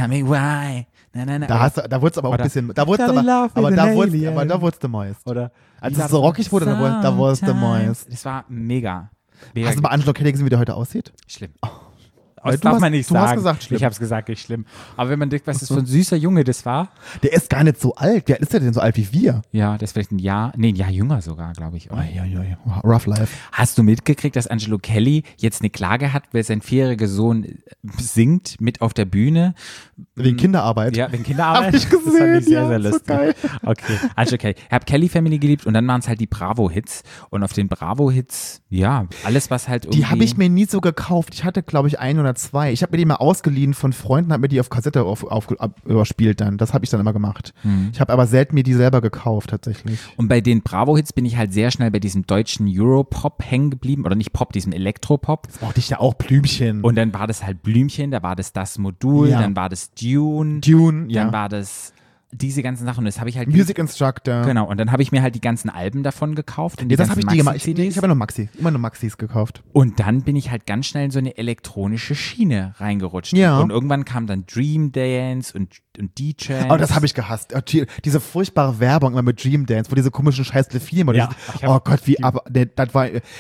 Na. Da wurde es aber auch ein bisschen, da wurde es der Moist. Oder? Als es so rockig wurde, da wurde es der Moist. Das war mega. Hast du mal Angelo Kelly gesehen, wie der heute aussieht? Schlimm. Das darf man nicht sagen. Du hast gesagt, schlimm. Ich habe es gesagt, ist schlimm. Aber wenn man denkt, was das für ein süßer Junge das war. Der ist gar nicht so alt. Wer ist der denn so alt wie wir? Ja, der ist vielleicht ein Jahr jünger sogar, glaube ich. Oder? Rough life. Hast du mitgekriegt, dass Angelo Kelly jetzt eine Klage hat, weil sein 4-jähriger Sohn singt mit auf der Bühne? Wegen Kinderarbeit. Ja, wegen Kinderarbeit. Hab ich gesehen. Das fand ich sehr, sehr lustig. So geil. Okay, Angelo Kelly. Ich habe Kelly Family geliebt und dann waren es halt die Bravo-Hits. Und auf den Bravo-Hits, ja, alles was halt irgendwie... Die habe ich mir nie so gekauft. Ich hatte, glaube ich, 1 oder 2. Ich habe mir die mal ausgeliehen von Freunden, habe mir die auf Kassette überspielt dann. Das habe ich dann immer gemacht. Ich habe aber selten mir die selber gekauft, tatsächlich. Und bei den Bravo-Hits bin ich halt sehr schnell bei diesem deutschen Europop hängen geblieben. Oder nicht Pop, diesem Elektropop. Das brauchte ich ja auch, Blümchen. Und dann war das halt Blümchen, da war das Modul, dann war das Dune, dann war das diese ganzen Sachen. Und das habe ich halt... Music Instructor. Genau, und dann habe ich mir halt die ganzen Alben davon gekauft. Und die das habe ich nie gemacht. Ich habe immer nur Maxis gekauft. Und dann bin ich halt ganz schnell in so eine elektronische Schiene reingerutscht. Ja. Und irgendwann kam dann Dream Dance und D-Trance. Oh, das habe ich gehasst. Diese furchtbare Werbung immer mit Dream Dance, wo diese komischen scheiß Filme. Ja, oh Gott, wie, aber da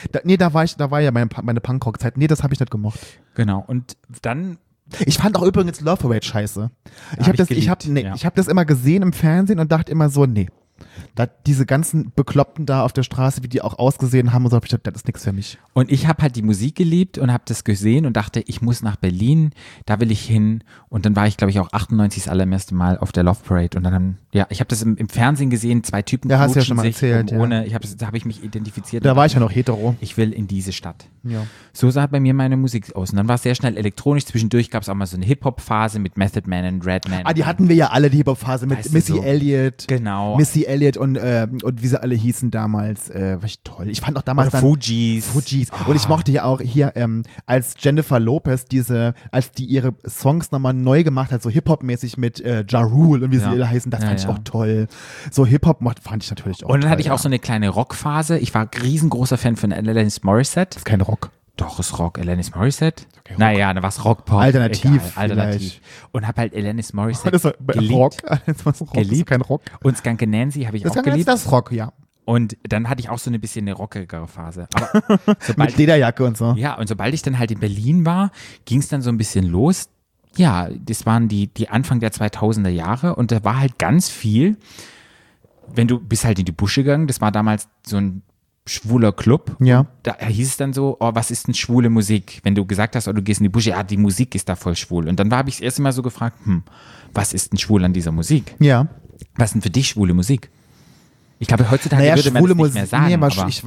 war ja meine Punkrock-Zeit. Nee, das habe ich nicht gemocht. Genau, und dann... Ich fand auch übrigens Love Parade scheiße. Ich habe das immer gesehen im Fernsehen und dachte immer so, nee. Diese ganzen Bekloppten da auf der Straße, wie die auch ausgesehen haben und so, hab ich gedacht, das ist nichts für mich. Und ich habe halt die Musik geliebt und habe das gesehen und dachte, ich muss nach Berlin, da will ich hin. Und dann war ich, glaube ich, auch 98 das allererste Mal auf der Love Parade. Und dann, ich habe das im Fernsehen gesehen, 2 Typen. Ja, hast du ja schon mal erzählt. Da habe ich mich identifiziert. Da war ich ja noch hetero. Ich will in diese Stadt. Ja. So sah bei mir meine Musik aus. Und dann war es sehr schnell elektronisch. Zwischendurch gab es auch mal so eine Hip-Hop-Phase mit Method Man und Redman. Die hatten wir ja alle, die Hip-Hop-Phase mit Missy Elliott. Genau. Missy Elliott und wie sie alle hießen damals, war ich toll. Ich fand auch damals dann Fujis. Und ich mochte ja auch hier, als Jennifer Lopez als die ihre Songs nochmal neu gemacht hat, so Hip-Hop-mäßig mit Ja Rule und wie sie alle heißen, das fand ich auch toll. So Hip-Hop fand ich natürlich auch toll. Und dann hatte ich auch so eine kleine Rockphase. Ich war riesengroßer Fan von Alanis Morissette. Das ist kein Rock. Doch, ist Rock. Alanis Morissette? Okay, Rock. Naja, dann war es Rock-Pop. Alternativ. Und hab halt Alanis Morissette geliebt. Rock. Geliebt. Ist kein Rock. Und Skunky Nancy habe ich auch geliebt. Das ist Rock, ja. Und dann hatte ich auch so ein bisschen eine rockigere Phase. Aber mit Lederjacke und so. Ja, und sobald ich dann halt in Berlin war, ging es dann so ein bisschen los. Ja, das waren die Anfang der 2000er Jahre und da war halt ganz viel, wenn du bist halt in die Busche gegangen, das war damals so ein schwuler Club. Ja. Da hieß es dann so, oh, was ist denn schwule Musik? Wenn du gesagt hast, oh, du gehst in die Busche, ja, die Musik ist da voll schwul. Und dann habe ich das erste Mal so gefragt, was ist denn schwul an dieser Musik? Ja. Was ist denn für dich schwule Musik? Ich glaube, heutzutage Naja, würde man schwule das nicht mehr Musik, sagen. nee,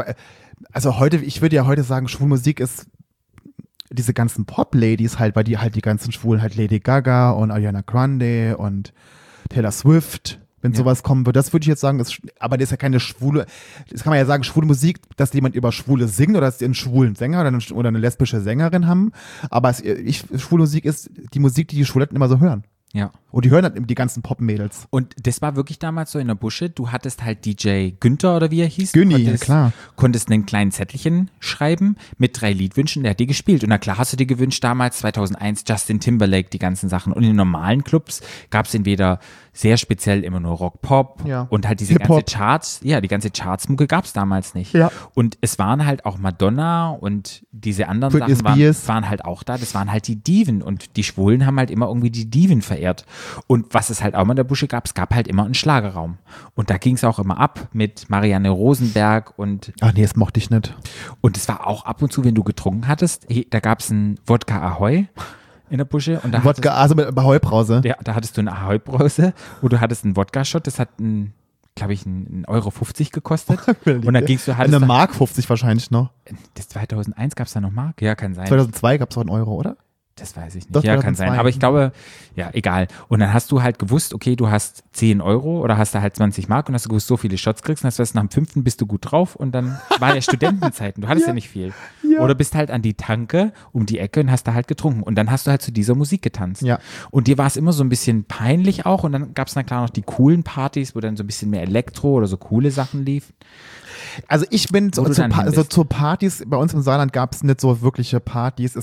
aber ich würde ja heute sagen, schwule Musik ist diese ganzen Pop-Ladies halt, weil die halt die ganzen Schwulen halt Lady Gaga und Ariana Grande und Taylor Swift, wenn sowas kommen wird, das würde ich jetzt sagen, aber das ist ja keine schwule, das kann man ja sagen, schwule Musik, dass jemand über Schwule singt oder dass die einen schwulen Sänger oder eine lesbische Sängerin haben, aber schwule Musik ist die Musik, die Schwuletten immer so hören. ja. Und die hören halt die ganzen Pop-Mädels. Und das war wirklich damals so in der Busche. Du hattest halt DJ Günther oder wie er hieß. Günni, ja klar. Konntest einen kleinen Zettelchen schreiben mit 3 Liedwünschen, der hat die gespielt. Und na klar hast du dir gewünscht damals, 2001, Justin Timberlake, die ganzen Sachen. Und in normalen Clubs gab es entweder sehr speziell immer nur Rock-Pop Ja. und halt diese Hip-Hop. die ganze Chartsmucke gab es damals nicht. Ja. Und es waren halt auch Madonna und diese anderen Britney Sachen Spears. waren halt auch da. Das waren halt die Diven und die Schwulen haben halt immer irgendwie die Diven verehrt. Und was es halt auch mal in der Busche gab, es gab halt immer einen Schlagerraum. Und da ging es auch immer ab mit Marianne Rosenberg und Ach nee, das mochte ich nicht. es war auch ab und zu, wenn du getrunken hattest, da gab es einen Wodka Ahoi in der Busche und da Wodka, also mit Ahoi-Brause. da hattest du eine Ahoi-Brause, wo du hattest einen Wodka-Shot, das hat glaube ich, 1,50 Euro gekostet. Und dann gingst du halt. Eine Mark 50 wahrscheinlich noch. Das 2001 gab es da noch Mark? Ja, kann sein. 2002 gab es auch einen Euro, oder? Das weiß ich nicht. Doch, Ja, kann 2002. sein. Aber ich glaube, ja, egal. Und dann hast du halt gewusst, okay, du hast 10 Euro oder hast da halt 20 Mark und hast du gewusst, so viele Shots kriegst und hast du weißt, nach dem 5. bist du gut drauf und dann war ja Studentenzeiten. Du hattest ja nicht viel. Ja. Oder bist halt an die Tanke um die Ecke und hast da halt getrunken. Und dann hast du halt zu dieser Musik getanzt. Ja. Und dir war es immer so ein bisschen peinlich auch. Und dann gab es dann klar noch die coolen Partys, wo dann so ein bisschen mehr Elektro oder so coole Sachen liefen. Also ich bin Wo du dann hin bist. zu Partys, bei uns im Saarland gab es nicht so wirkliche Partys.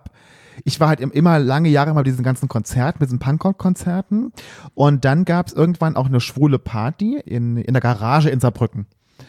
Ich war halt immer lange Jahre mal bei diesen ganzen Konzerten, mit diesen Punkrock-Konzerten. Und dann gab es irgendwann auch eine schwule Party in der Garage in Saarbrücken.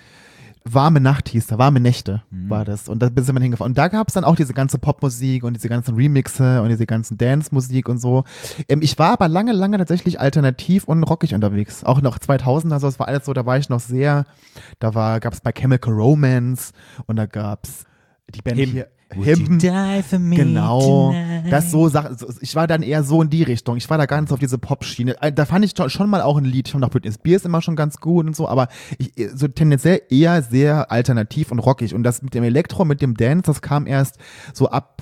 Warme Nacht hieß da, warme Nächte war das. Und da sind wir hingefahren. Und da gab es dann auch diese ganze Popmusik und diese ganzen Remixe und diese ganzen Dance-Musik und so. Ich war aber lange tatsächlich alternativ und rockig unterwegs. Auch noch 2000, also das war alles so, da war ich noch sehr, gab es bei Chemical Romance und da gab es die Band Him. hier. Would you die for me Genau, tonight? das so Sachen. Ich war dann eher so in die Richtung. Ich war da ganz auf diese Pop-Schiene. Da fand ich schon mal auch ein Lied. Ich fand auch Britney Spears immer schon ganz gut und so, aber so tendenziell eher sehr alternativ und rockig. Und das mit dem Elektro, mit dem Dance, das kam erst so ab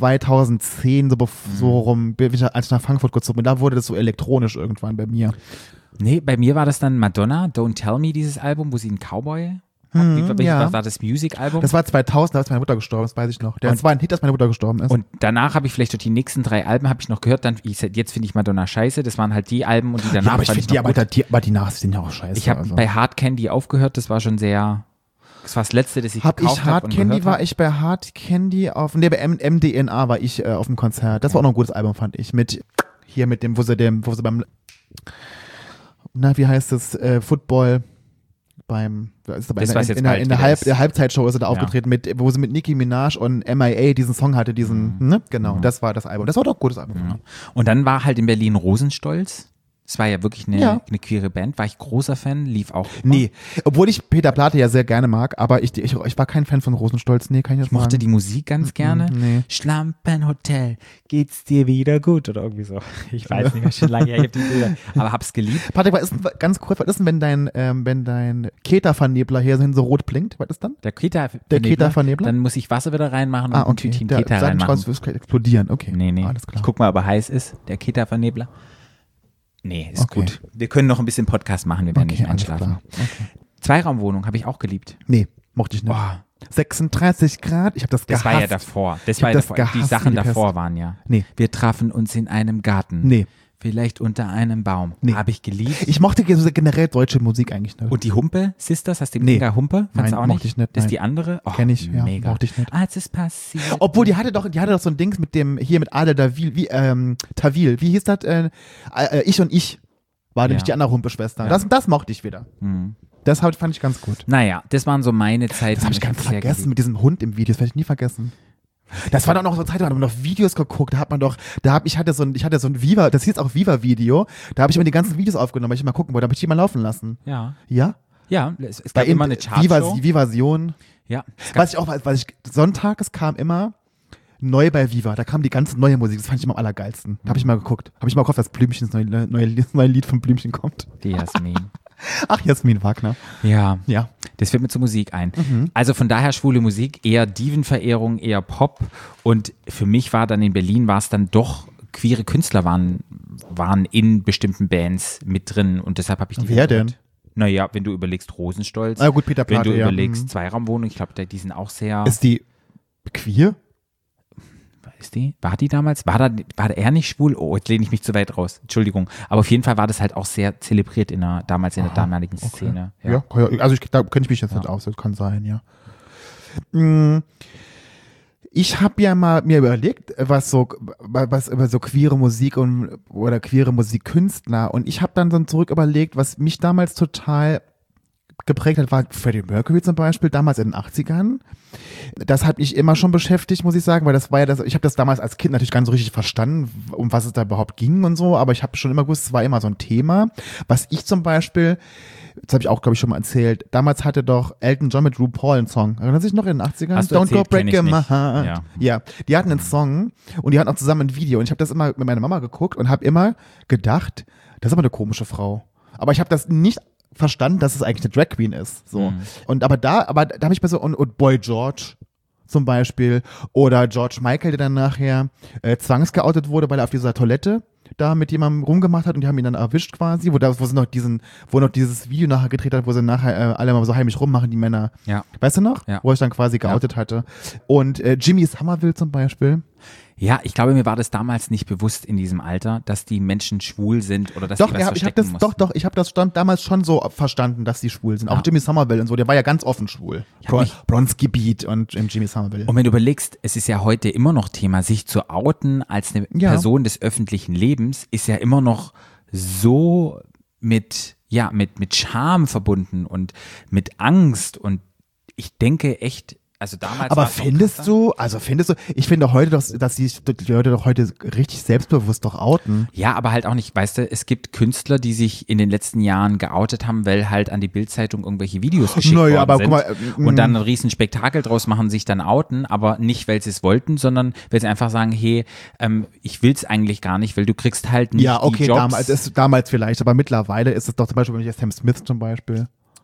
2010, so rum, als ich nach Frankfurt gezogen bin. Da wurde das so elektronisch irgendwann bei mir. Nee, bei mir war das dann Madonna, Don't Tell Me, dieses Album, wo sie einen Cowboy hat. ja. War das Music-Album? Das war 2000, da ist meine Mutter gestorben, das weiß ich noch. Das war ein Hit, dass meine Mutter gestorben ist. Und danach habe ich vielleicht durch die nächsten 3 Alben habe ich noch gehört, jetzt finde ich Madonna scheiße, das waren halt die Alben und die danach aber ich fand finde die, noch gut. aber die nach sind ja auch scheiße. Ich habe bei Hard Candy aufgehört, das war schon sehr, das war das Letzte, das ich gekauft habe. Hard Candy war ich bei Hard Candy bei MDNA war ich auf dem Konzert. Das war auch noch ein gutes Album, fand ich. Mit dem, wo sie beim, wie heißt es, Football in der Halbzeitshow ist er da aufgetreten, wo sie mit Nicki Minaj und MIA diesen Song hatte, genau, das war das Album. Das war doch ein gutes Album. Ja. Und dann war halt in Berlin Rosenstolz. Es war ja wirklich eine queere Band, war ich großer Fan, lief auch. Nee, obwohl ich Peter Plate ja sehr gerne mag, aber ich war kein Fan von Rosenstolz, nee, kann ich das Ich mochte sagen. die Musik ganz gerne. Nee. Schlampenhotel, geht's dir wieder gut oder irgendwie so. Ich weiß nicht mehr, schon lange her, ich hab die Bilder, aber hab's geliebt. Patrick, ganz kurz, was ist denn, wenn dein Keta-Vernebler hier so rot blinkt, was ist dann? Der Keta-Vernebler? Dann muss ich Wasser wieder reinmachen und ein Okay. Tütchen Der Keta reinmachen. Seitenstrahl wird explodieren, okay. Nee. Alles klar. Ich guck mal, ob er heiß ist, der Keta-Vernebler. Nee, ist Okay. gut. Wir können noch ein bisschen Podcast machen, wir werden nicht alles einschlafen. klar. Okay. Zweiraumwohnung habe ich auch geliebt. Nee, mochte ich nicht. Boah. 36 Grad, ich habe das gehasst. Das war ja davor. Ich hab das Die gehasst Sachen wie die davor Pest. waren ja. Nee. Wir trafen uns in einem Garten. Nee. Vielleicht unter einem Baum. Nee. Habe ich geliebt. Ich mochte generell deutsche Musik eigentlich nicht. Und die Humpe, Sisters, hast du die Nee. Mega Humpe? Fandst Nein, du auch mochte ich nicht, Das ist nein. die andere? Oh, Kenn ich, ja, mega. mochte ich nicht. Als es passiert. Obwohl, die hatte doch so ein Dings mit Adel Tawil, Tawil, wie hieß das? Ich und ich war nämlich die andere Humpe-Schwester. Ja. Das mochte ich wieder. Das fand ich ganz gut. Naja, das waren so meine Zeiten. Das habe ich ganz vergessen mit diesem Hund im Video, das werde ich nie vergessen. Das war doch noch so eine Zeit, da hat man noch Videos geguckt, ich hatte so ein Viva, das hieß auch Viva-Video, da habe ich immer die ganzen Videos aufgenommen, weil ich mal gucken wollte, da habe ich die mal laufen lassen. Ja. Ja? Ja, es gab immer eine Chartshow. Vivasion. Ja, es gab, Sonntags kam immer neu bei Viva. Da kam die ganze neue Musik. Das fand ich immer am allergeilsten. Da habe ich mal geguckt. Habe ich mal gehofft, dass Blümchen, das neue Lied von Blümchen kommt. die Jasmin. Ach, Jasmin Wagner. Ja, Ja. das fällt mir zur Musik ein. Also von daher schwule Musik, eher Divenverehrung, eher Pop. Und für mich war dann in Berlin, war es dann doch, queere Künstler waren in bestimmten Bands mit drin. Und deshalb habe ich die Wer gehört. denn? Naja, wenn du überlegst, Rosenstolz. Ah, gut, Peter Wenn Plate, du ja. überlegst, Zweiraumwohnung, ich glaube, die sind auch sehr. Ist die queer? Ist die? War die damals? War er nicht schwul? Oh, jetzt lehne ich mich zu weit raus. Entschuldigung. Aber auf jeden Fall war das halt auch sehr zelebriert damals in der damaligen Szene. Ja, also da kenne ich mich jetzt nicht aus, das kann sein, ja. Ich habe ja mal mir überlegt, was über so queere Musik oder queere Musikkünstler, und ich habe dann so zurück überlegt, was mich damals total geprägt hat, war Freddie Mercury zum Beispiel, damals in den 80ern. Das hat mich immer schon beschäftigt, muss ich sagen, weil das war ja ich habe das damals als Kind natürlich gar nicht so richtig verstanden, um was es da überhaupt ging und so, aber ich habe schon immer gewusst, es war immer so ein Thema. Was ich zum Beispiel, das habe ich auch, glaube ich, schon mal erzählt, damals hatte doch Elton John mit RuPaul einen Song. Erinnert sich noch in den 80ern? Hast du Don't erzählt, go break kenn ich your nicht. heart. Ja, die hatten einen Song und die hatten auch zusammen ein Video, und ich habe das immer mit meiner Mama geguckt und habe immer gedacht, das ist aber eine komische Frau. Aber ich habe das nicht verstanden, dass es eigentlich eine Drag Queen ist. So. Aber da habe ich mir so, und Boy George zum Beispiel, oder George Michael, der dann nachher zwangsgeoutet wurde, weil er auf dieser Toilette da mit jemandem rumgemacht hat, und die haben ihn dann erwischt quasi, wo sie noch dieses Video nachher gedreht hat, wo sie nachher alle mal so heimlich rummachen, die Männer. Ja. Weißt du noch? Ja. Wo ich dann quasi geoutet hatte. Und Jimmy Somerville zum Beispiel. Ja, ich glaube, mir war das damals nicht bewusst in diesem Alter, dass die Menschen schwul sind oder dass Doch, sie was ich habe verstecken mussten. ich habe das damals schon so verstanden, dass die schwul sind. Auch Jimmy Somerville und so, der war ja ganz offen schwul. Bronski Beat und Jimmy Somerville. Und wenn du überlegst, es ist ja heute immer noch Thema, sich zu outen als eine Person des öffentlichen Lebens, ist ja immer noch so mit Scham verbunden und mit Angst, und ich denke echt, also damals. Aber findest du, ich finde heute doch, dass die Leute doch heute richtig selbstbewusst doch outen. Ja, aber halt auch nicht, weißt du, es gibt Künstler, die sich in den letzten Jahren geoutet haben, weil halt an die Bild-Zeitung irgendwelche Videos geschickt worden aber sind guck mal, und dann ein riesen Spektakel draus machen, sich dann outen, aber nicht, weil sie es wollten, sondern weil sie einfach sagen, hey, ich will es eigentlich gar nicht, weil du kriegst halt nicht die Jobs. Damals vielleicht, aber mittlerweile ist es doch zum Beispiel, wenn ich Sam Smith zum Beispiel,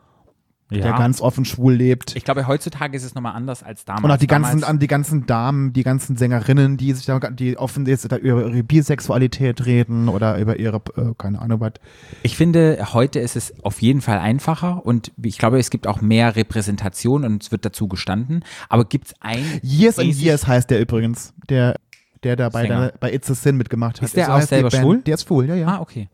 der ganz offen schwul lebt. Ich glaube, heutzutage ist es nochmal anders als damals. Und auch die ganzen Damen, die ganzen Sängerinnen, die offen jetzt über ihre Bisexualität reden oder über ihre, keine Ahnung was. Ich finde, heute ist es auf jeden Fall einfacher, und ich glaube, es gibt auch mehr Repräsentation und es wird dazu gestanden. Aber gibt es Years and Years heißt der übrigens, der da bei It's a Sin mitgemacht hat. Ist der so auch heißt die selber Band. schwul? Der ist schwul, ja. Ah, okay.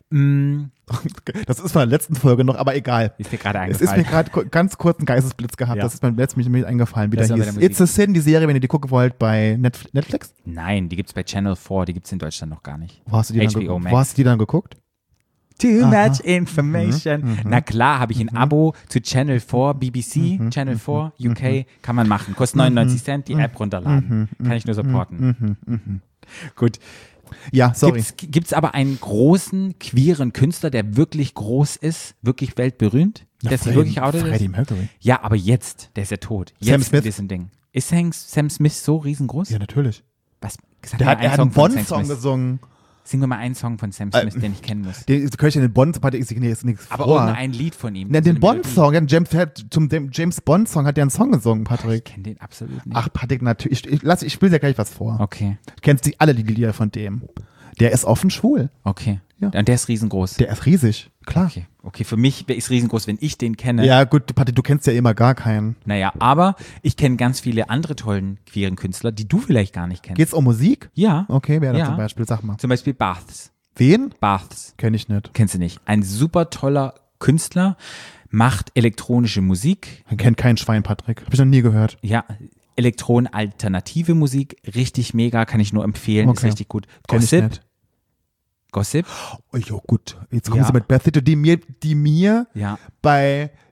Das ist von der letzten Folge noch, aber egal. Ist dir gerade Es ist eingefallen. mir gerade ganz kurz ein Geistesblitz gehabt. Ja. Das ist mir letztens eingefallen, wie Das der ist hieß. aber der It's a Sin, die Serie, wenn ihr die gucken wollt, bei Netflix. Nein, die gibt es bei Channel 4, die gibt es in Deutschland noch gar nicht. Wo hast du die HBO Max. Wo hast du die dann geguckt? Too much information. Na klar, habe ich ein Abo zu Channel 4, BBC, Channel 4, UK, kann man machen. Kostet 99 Cent, die App runterladen. Kann ich nur supporten. Gut. Ja, sorry. Gibt's aber einen großen, queeren Künstler, der wirklich groß ist, wirklich weltberühmt, der sich wirklich outet ist? Freddie Mercury. Ja, aber jetzt, der ist ja tot. Jetzt Sam Smith. ist ein Ding. Ist Sam Smith so riesengroß? Ja, natürlich. Was? Sag Er mal hat einen einen von Sam Bond-Song Smith. gesungen. Sing mir mal einen Song von Sam Smith, den ich kennen muss. Du könntest ja den Bond-Party, ist nichts Aber vor. irgendein Lied von ihm. Ne, so den eine Melodie. Bond-Song, zum James Bond-Song hat er einen Song gesungen, Ich Patrick. kenne den absolut nicht. Ach, Patrick, natürlich. Ich spiele dir gleich was vor. Okay, Du kennst alle die Lieder von dem. Der ist offen schwul. okay. Ja. Und der ist riesengroß. Der ist riesig, klar. Okay, für mich ist riesengroß, wenn ich den kenne. Ja, gut, Patrick, du kennst ja immer gar keinen. Naja, aber ich kenne ganz viele andere tollen queeren Künstler, die du vielleicht gar nicht kennst. Geht's um Musik? Ja. Okay, wer da Ja. zum Beispiel? Sag mal. Zum Beispiel Baths. Wen? Baths. Kenn ich nicht. Kennst du nicht? Ein super toller Künstler, macht elektronische Musik. Man kennt keinen Schwein, Patrick. Hab ich noch nie gehört. Ja, Elektron-alternative Musik. Richtig mega, kann ich nur empfehlen. Ist Okay. richtig gut. Kenn ich nicht. Gossip. Oh, jo, gut. Jetzt kommen Ja. sie mit Beth Hito, die mir Ja. bei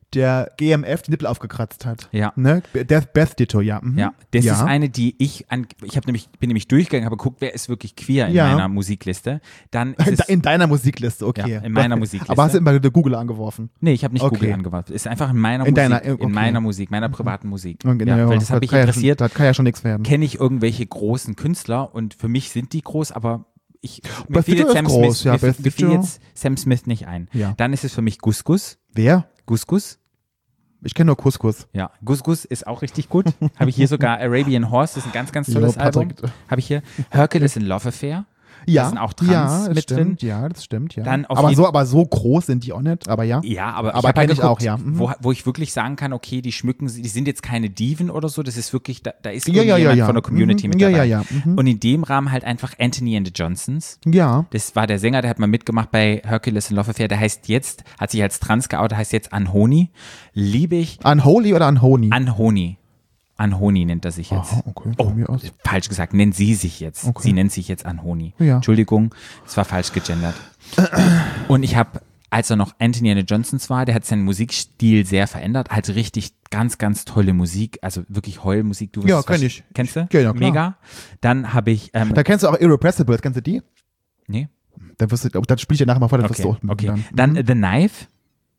der GMF die Nippel aufgekratzt hat. Ja. Ne? Beth Ditto, ja. Mhm. Ja, das ja. ist eine, die bin nämlich durchgegangen, habe geguckt, wer ist wirklich queer in Ja. meiner Musikliste. Dann ist es, In deiner Musikliste, okay. Ja, in meiner Musikliste. Aber hast du immer Google angeworfen? nee, ich habe nicht Okay. Google angewandt. Ist einfach in meiner In Musik, deiner- okay. in meiner Musik, meiner privaten Musik. Okay, Ja, weil das hat mich interessiert. Das kann ja schon nichts werden. Kenne ich irgendwelche großen Künstler und für mich sind die groß, aber mir Beth fiel Ditto jetzt ist groß, ja, mir Beth fiel Ditto. jetzt Sam Smith nicht ein. Ja. Dann ist es für mich Gus Gus. Wer? Gus Gus. Ich kenne nur Couscous. Ja, Gus Gus ist auch richtig gut. Habe ich hier sogar Arabian Horse, das ist ein ganz, ganz tolles Jo, Patrick. Album. Habe ich hier. Hercules in Love Affair. Ja, Da sind auch Trans ja, das mit stimmt, drin. Ja, das stimmt, ja. Dann auf aber, jeden- so groß sind die auch nicht, aber ja. Ja, aber Aber ich habe kenn ich geguckt, auch, ja. Mhm. wo ich wirklich sagen kann, okay, die schmücken, die sind jetzt keine Diven oder so, das ist wirklich, da ist Ja, ja, irgendjemand ja. von der Community Mhm. mit Ja, dabei. ja, ja. Mhm. Und in dem Rahmen halt einfach Anthony and the Johnsons. Ja. Das war der Sänger, der hat mal mitgemacht bei Hercules in Love Affair, der heißt jetzt, hat sich als trans geoutet, heißt jetzt Anhoni. Liebe ich. Unholy oder Unhony? Anhoni. Anhoni nennt er sich jetzt. Aha, okay, Oh, von mir aus. falsch gesagt, nennt sie sich jetzt. Okay. Sie nennt sich jetzt Anhoni. Ja. Entschuldigung, es war falsch gegendert. Und ich habe, als er noch Anthony and the Johnsons war, der hat seinen Musikstil sehr verändert, halt richtig ganz, ganz tolle Musik, also wirklich Heulmusik. Du wirst Ja, es kenn ich. Kennst du? Ja, ja, klar. Mega. Dann habe ich, Da kennst du auch Irrepressible, kennst du die? nee, Dann wirst du, das spiele ich dir nachher mal vor, dann wirst du okay, auch okay. dann. Dann The Knife,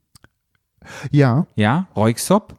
Ja. ja, Röyksopp.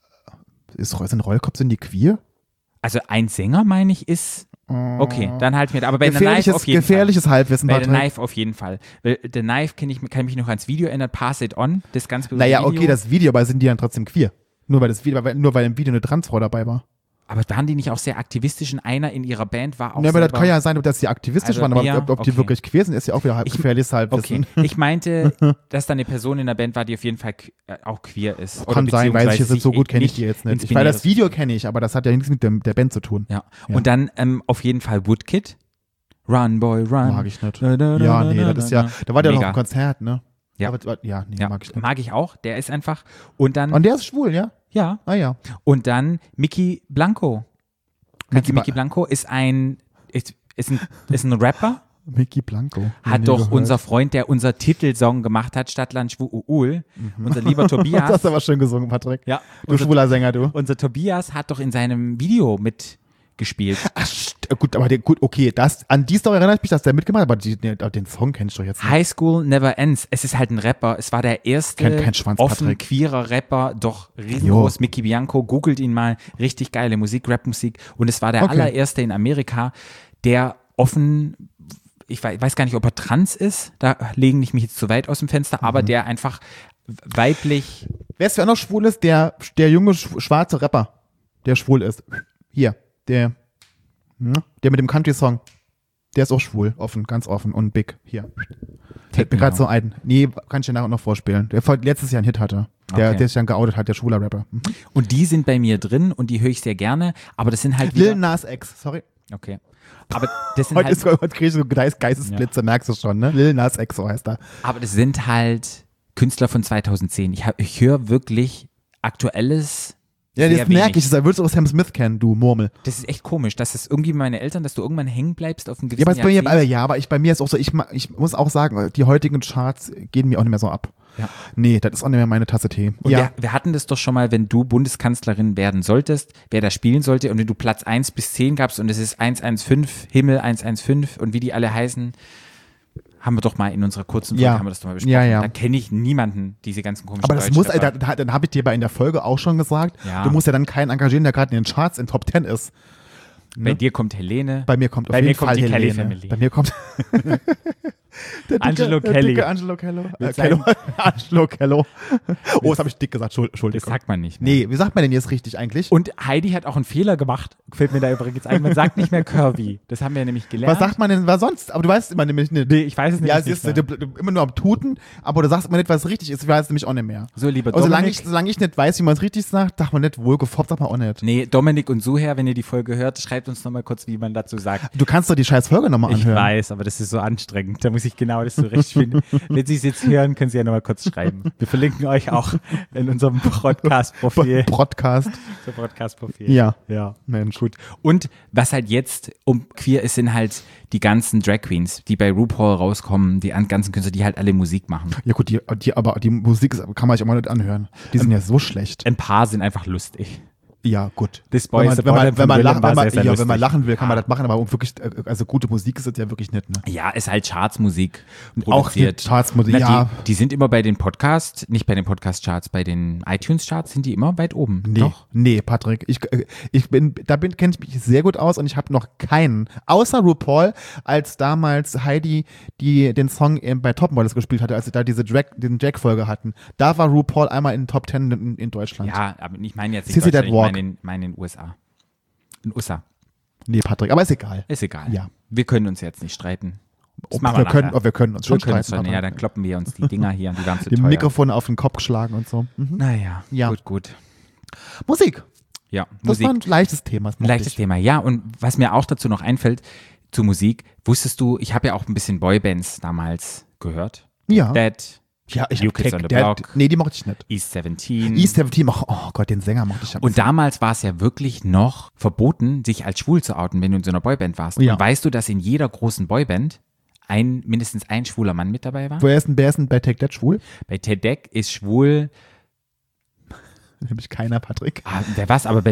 Sind Rollkopf, sind die queer? Also ein Sänger, meine ich, ist, okay, dann halt mir, aber bei The Knife auf jeden Fall. Gefährliches Halbwissen, Bei The Patrick. Knife auf jeden Fall. Weil The Knife kann ich mich noch ans Video erinnern, Pass It On, das ganz berühmte Naja, Video. okay, das Video, aber sind die dann trotzdem queer? Nur weil im Video eine Transfrau dabei war. Aber waren die nicht auch sehr aktivistisch? Und einer in ihrer Band war auch Ja, aber das selber- kann ja sein, dass die aktivistisch Also waren, aber mehr, ob die okay. wirklich queer sind, ist ja auch wieder gefährliches Halbwissen. Okay, ich meinte, dass da eine Person in der Band war, die auf jeden Fall auch queer ist. Oder Kann sein, weiß ich beziehungsweise jetzt so sich gut kenne ich die jetzt nicht. ins Ich weiß, das Binäres- Video kenne ich, aber das hat ja nichts mit der Band zu tun. Ja. Ja. Und dann auf jeden Fall Woodkid. Run, Boy, Run. Mag ich nicht. Da, da, da, Ja, da, nee, da, das ist da. ja, da war der noch Mega. ein Konzert, ne? Ja. Aber, ja, nee, Ja, mag ich nicht. mag ich auch. Der ist einfach. Und dann, Und der ist schwul, ja? ja. Ah ja. Und dann Mickey Blanco. Mickey Mickey Blanco ist ein Rapper. Mickey Blanco. Hat Nie doch gehört. unser Freund, der unser Titelsong gemacht hat, Stadtland Schwul, unser lieber Das Tobias. hast du aber schön gesungen, Patrick. Ja, Du schwuler Sänger, du. unser Tobias hat doch in seinem Video mitgespielt. Ach, gut, aber okay, an die Story erinnere ich mich, dass der mitgemacht hat, aber den Song kennst du jetzt nicht. High School Never Ends. Es ist halt ein Rapper. Es war der erste Kennt kein Schwanz, offen Patrick. queerer Rapper, doch riesengroß. Mickey Bianco, googelt ihn mal. Richtig geile Musik, Rapmusik. Und es war der Okay. allererste in Amerika, der offen, ich weiß gar nicht, ob er trans ist, da lege ich mich jetzt zu weit aus dem Fenster, aber der einfach weiblich, Wer ist ja auch noch schwul ist, der junge schwarze Rapper, der schwul ist. Hier, der mit dem Country-Song. Der ist auch schwul, offen, ganz offen und big. Hier. Fällt mir gerade so ein. Nee, kann ich dir nachher noch vorspielen. Der letztes Jahr einen Hit hatte. Der sich dann geoutet hat, der schwuler Rapper. Mhm. und die sind bei mir drin und die höre ich sehr gerne, aber das sind halt wieder, Lil Nas X, sorry. okay. Aber das sind Heute kriege ich so Geistesblitze, merkst du schon, ne? Lil Nas X, so heißt er. Aber das sind halt Künstler von 2010. Ich höre wirklich aktuelles. Ja, sehr das merke wenig. ich. Da würdest du auch Sam Smith kennen, du Murmel. Das ist echt komisch, dass es irgendwie meine Eltern, dass du irgendwann hängen bleibst auf einem Ja, gewissen aber Jahrzehnt. bei mir ist auch so, ich muss auch sagen, die heutigen Charts gehen mir auch nicht mehr so ab. Ja. Nee, das ist auch nicht mehr meine Tasse Tee. Und Ja, wir hatten das doch schon mal, wenn du Bundeskanzlerin werden solltest, wer da spielen sollte und wenn du Platz 1 bis 10 gabst und es ist 115, Himmel 115 und wie die alle heißen, haben wir doch mal in unserer kurzen Folge Ja. haben wir das doch mal besprochen. Ja, ja. Da kenne ich niemanden, diese ganzen komischen aber das muss, Deutschrapper. dann habe ich dir in der Folge auch schon gesagt, Ja. du musst ja dann keinen engagieren, der gerade in den Charts in Top 10 ist. Bei dir kommt Helene. Bei mir kommt auf Bei jeden mir kommt Fall die Kelly Helene. Family. Bei mir kommt der Angelo der Kelly. dicke Angelo Kello. Mit Kello. Angelo Kello. Oh, das habe ich dick gesagt, Entschuldigung. Das sagt man nicht mehr. Nee, wie sagt man denn jetzt richtig eigentlich? Und Heidi hat auch einen Fehler gemacht, fällt mir da übrigens ein. Man sagt nicht mehr Curvy. Das haben wir nämlich gelernt. Was sagt man denn, was sonst? Aber du weißt immer nämlich nicht. Nee, ich weiß es Ja, nämlich siehst nicht du, mehr. du immer nur am Tuten, aber du sagst immer nicht, was richtig ist. Ich weiß es nämlich auch nicht mehr. So, lieber Und solange Dominik. ich nicht weiß, wie man es richtig sagt, sagt man nicht wohlgefoppt, sagt man auch nicht. Nee, Dominik und Suher, wenn ihr die Folge hört, schreibt uns nochmal kurz, wie man dazu sagt. Du kannst doch die scheiß Folge nochmal Ich anhören. weiß, aber das ist so anstrengend. Da muss muss ich genau das zurechtfinden. Wenn Sie es jetzt hören, können Sie ja nochmal kurz schreiben. Wir verlinken euch auch in unserem Podcast-Profil. Podcast. So Podcast-Profil. Ja. Ja. Mensch. Gut. Und was halt jetzt queer ist, sind halt die ganzen Drag Queens, die bei RuPaul rauskommen, die ganzen Künstler, die halt alle Musik machen. Ja gut, aber die Musik kann man sich auch mal nicht anhören. Die sind ja so schlecht. Ein paar sind einfach lustig. Ja, gut. This Boy is the Bottom wenn von Willem war sehr, sehr wenn lustig. man lachen will, kann man das machen, aber wirklich, also gute Musik ist das ja wirklich nicht, ne? Ja, ist halt Chartsmusik. Auch produziert. die Chartsmusik, Na, ja. Die sind immer bei den Podcasts, nicht bei den Podcast-Charts, bei den iTunes-Charts sind die immer weit oben. Nee, Doch. nee, Patrick. kenne ich mich sehr gut aus und ich habe noch keinen, außer RuPaul, als damals Heidi den Song bei Topmodels gespielt hatte, als sie da diese Drag-Folge hatten. Da war RuPaul einmal in den Top 10 in Deutschland. Ja, aber ich meine jetzt Sissy nicht Deutschland, That Walk. ich meine in den USA. In USA. Nee, Patrick, aber ist egal. Ist egal. Ja. Wir können uns jetzt nicht streiten. Das Ob machen wir nachher. können uns schon Wir können uns streiten. schon, ja, dann kloppen wir uns die Dinger hier und die waren zu die teuer. Mikrofone auf den Kopf geschlagen und so. Mhm. Naja, Ja. gut. Musik. Ja, Das Musik. war ein leichtes Thema. das mochte Leichtes ich. Thema, ja. Und was mir auch dazu noch einfällt, zu Musik, wusstest du, ich habe ja auch ein bisschen Boybands damals gehört. Ja. Dead, Ja, ich New hab Kids Take on the That. Block. Nee, die mochte ich nicht. East 17. East 17, oh Gott, den Sänger mochte ich ja. Und damals war es ja wirklich noch verboten, sich als schwul zu outen, wenn du in so einer Boyband warst. Ja. Und weißt du, dass in jeder großen Boyband mindestens ein schwuler Mann mit dabei war? Wer ist denn bei Take That schwul? Bei Tedek ist schwul, Nämlich keiner, Patrick. wer was, aber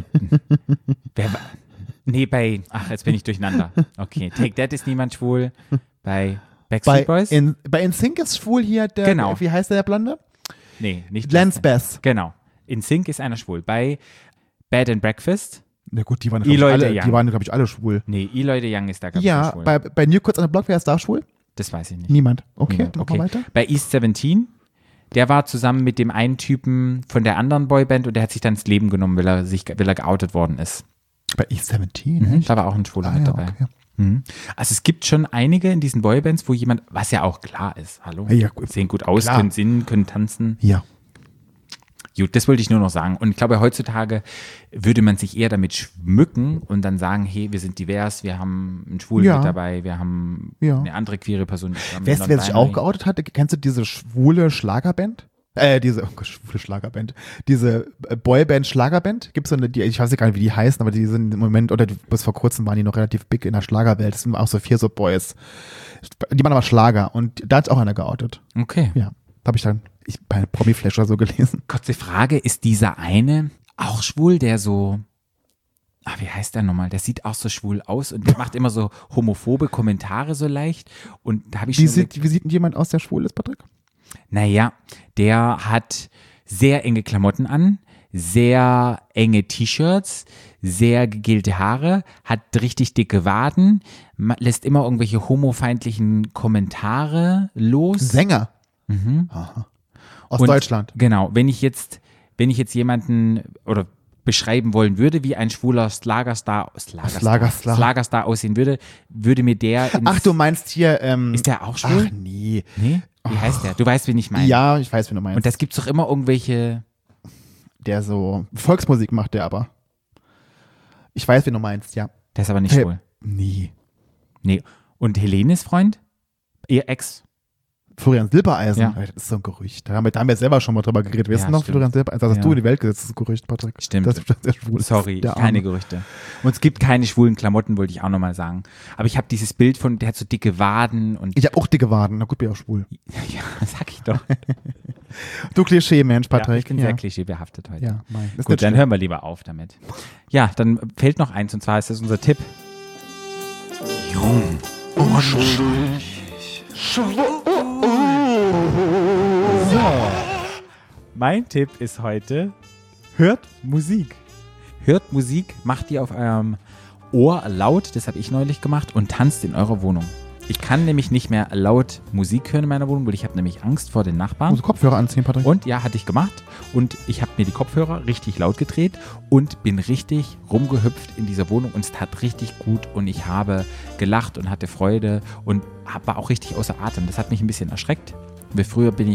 jetzt bin ich durcheinander. Okay, Take That ist niemand schwul. Bei Backstreet Boys? Bei NSYNC ist schwul hier der, Genau. wie heißt der Blonde? Nee, nicht Lance Justin. Bass. Genau. In Sync ist einer schwul. Bei Bed and Breakfast? Na gut, die waren, Eloy glaube de Young. ich, alle schwul. Nee, Eloy de Young ist da, glaube ich, Ja, nicht schwul. bei New Kids on the Block, wer ist da schwul? Das weiß ich nicht. Niemand. Okay, Niemand. dann machen wir weiter. Bei East 17, der war zusammen mit dem einen Typen von der anderen Boyband und der hat sich dann ins Leben genommen, weil er geoutet worden ist. Bei East 17? Da war auch ein Schwuler mit dabei. Okay. Mhm. Also es gibt schon einige in diesen Boybands, wo jemand, was ja auch klar ist, hallo, Ja, gut. sehen gut aus, Klar. können singen, können tanzen. Ja. Gut, das wollte ich nur noch sagen. Und ich glaube, heutzutage würde man sich eher damit schmücken und dann sagen, hey, wir sind divers, wir haben einen Schwulen Ja. mit dabei, wir haben Ja. eine andere queere Person. Weißt du, wer sich auch geoutet hatte? Kennst du diese schwule Schlagerband? Schwule Schlagerband. Diese Boyband-Schlagerband. Gibt es so eine, ich weiß gar nicht, wie die heißen, aber die sind im Moment, oder bis vor kurzem waren die noch relativ big in der Schlagerwelt. Das sind auch so 4 so Boys. Die waren aber Schlager und da hat auch einer geoutet. Okay. Ja. Da habe ich dann bei Promiflash oder so gelesen. Kurze Frage, ist dieser eine auch schwul, der so, wie heißt der nochmal? Der sieht auch so schwul aus und der macht immer so homophobe Kommentare so leicht. Und da habe ich Wie schon sieht denn jemand aus, der schwul ist, Patrick? Naja, der hat sehr enge Klamotten an, sehr enge T-Shirts, sehr gegelte Haare, hat richtig dicke Waden, lässt immer irgendwelche homofeindlichen Kommentare los. Sänger. Aha. Aus Und Deutschland. Genau, wenn ich jetzt jemanden oder beschreiben wollen würde, wie ein schwuler Schlagerstar aussehen würde mir der Ach, du meinst hier, ist der auch schwul? Ach nee. Nee? Wie heißt der? Du weißt, wen ich meine. Ja, ich weiß, wen du meinst. Und das gibt's doch immer irgendwelche. Der so Volksmusik macht, der aber. Ich weiß, wen du meinst, ja. Der ist aber nicht Hey. schwul. Nee. Nee. Und Helenes Freund? Ihr Ex? Florian Silbereisen, Ja. das ist so ein Gerücht. Da haben wir selber schon mal drüber geredet. Weißt Ja, du noch, stimmt. Florian Silbereisen? Das hast Ja. du in die Welt gesetzt, das ist ein Gerücht, Patrick. Stimmt. Das der schwul ist. Sorry, Der keine Arme. Gerüchte. Und es gibt keine schwulen Klamotten, wollte ich auch nochmal sagen. Aber ich habe dieses Bild von, der hat so dicke Waden und. Ich habe auch dicke Waden. Na gut, bin ich auch schwul. Ja, sag ich doch. Du Klischee-Mensch, Ja, Patrick. ich bin sehr klischeebehaftet heute. Ja, mein. Ist Gut, nicht dann schlimm. hören wir lieber auf damit. Ja, dann fehlt noch eins und zwar ist das unser Tipp. Jung. Mein Tipp ist heute, hört Musik. Hört Musik, macht die auf eurem Ohr laut, das habe ich neulich gemacht, und tanzt in eurer Wohnung. Ich kann nämlich nicht mehr laut Musik hören in meiner Wohnung, weil ich habe nämlich Angst vor den Nachbarn. Musst du Kopfhörer anziehen, Patrick? Und ja, hatte ich gemacht. Und ich habe mir die Kopfhörer richtig laut gedreht und bin richtig rumgehüpft in dieser Wohnung und es tat richtig gut und ich habe gelacht und hatte Freude und war auch richtig außer Atem. Das hat mich ein bisschen erschreckt, weil früher bin ich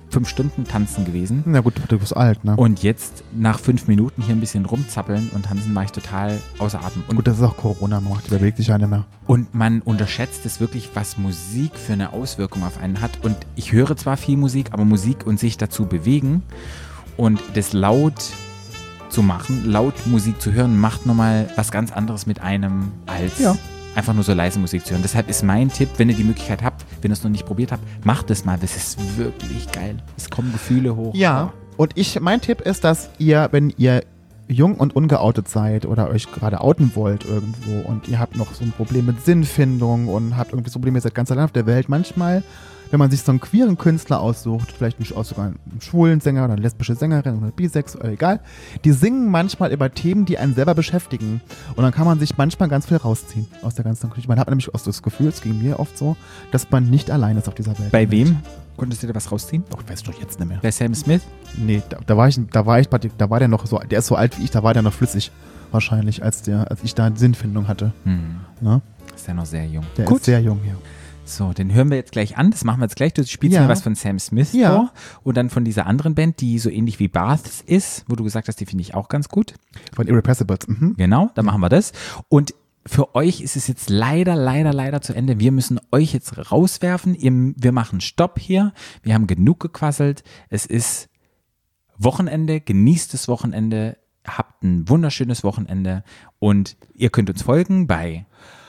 5 Stunden tanzen gewesen. Na gut, du bist alt, ne? Und jetzt nach 5 Minuten hier ein bisschen rumzappeln und tanzen war ich total außer Atem. Und gut, das ist auch Corona, man macht, bewegt sich ja nicht mehr. Und man unterschätzt es wirklich, was Musik für eine Auswirkung auf einen hat. Und ich höre zwar viel Musik, aber Musik und sich dazu bewegen und das laut zu machen, laut Musik zu hören, macht nochmal was ganz anderes mit einem als einfach nur so leise Musik zu hören. Deshalb ist mein Tipp, wenn ihr die Möglichkeit habt, wenn ihr es noch nicht probiert habt, macht es mal. Das ist wirklich geil. Es kommen Gefühle hoch. Ja, und mein Tipp ist, dass ihr, wenn ihr jung und ungeoutet seid oder euch gerade outen wollt irgendwo und ihr habt noch so ein Problem mit Sinnfindung und habt irgendwie so Probleme, ihr seid ganz allein auf der Welt, manchmal, wenn man sich so einen queeren Künstler aussucht, vielleicht sogar einen schwulen Sänger oder eine lesbische Sängerin oder bisexuell, egal, die singen manchmal über Themen, die einen selber beschäftigen. Und dann kann man sich manchmal ganz viel rausziehen aus der ganzen Geschichte. Man hat nämlich auch so das Gefühl, es ging mir oft so, dass man nicht allein ist auf dieser Welt. Bei wem konntest du da was rausziehen? Doch, ich weiß doch jetzt nicht mehr. Bei Sam Smith? Nee, da war der noch so, der ist so alt wie ich, da war der noch flüssig wahrscheinlich, als ich da Sinnfindung hatte. Ne? Ist ja noch sehr jung. Der ist sehr jung, ja. So, den hören wir jetzt gleich an. Das machen wir jetzt gleich. Du spielst mir was von Sam Smith vor und dann von dieser anderen Band, die so ähnlich wie Baths ist, wo du gesagt hast, die finde ich auch ganz gut. Von Irrepressibles. Mhm. Genau, dann machen wir das. Und für euch ist es jetzt leider zu Ende. Wir müssen euch jetzt rauswerfen. Wir machen Stopp hier. Wir haben genug gequasselt. Es ist Wochenende. Genießt das Wochenende. Habt ein wunderschönes Wochenende. Und ihr könnt uns folgen bei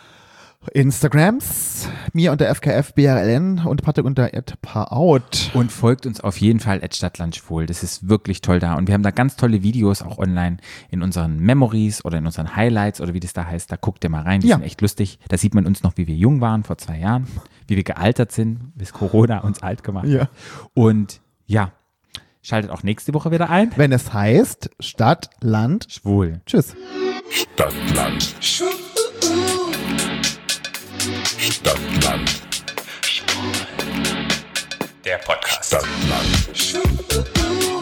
Instagrams, mir unter FKFBRLN und Patrick unter @paaut. Und folgt uns auf jeden Fall @Stadtlandschwul. Das ist wirklich toll da. Und wir haben da ganz tolle Videos auch online in unseren Memories oder in unseren Highlights oder wie das da heißt. Da guckt ihr mal rein. Die sind echt lustig. Da sieht man uns noch, wie wir jung waren vor 2 Jahren, wie wir gealtert sind, bis Corona uns alt gemacht hat. Und schaltet auch nächste Woche wieder ein. Wenn es heißt Stadt, Land, Schwul. Tschüss. Stadt, Land. Stadtland. Der Podcast. Stadtland.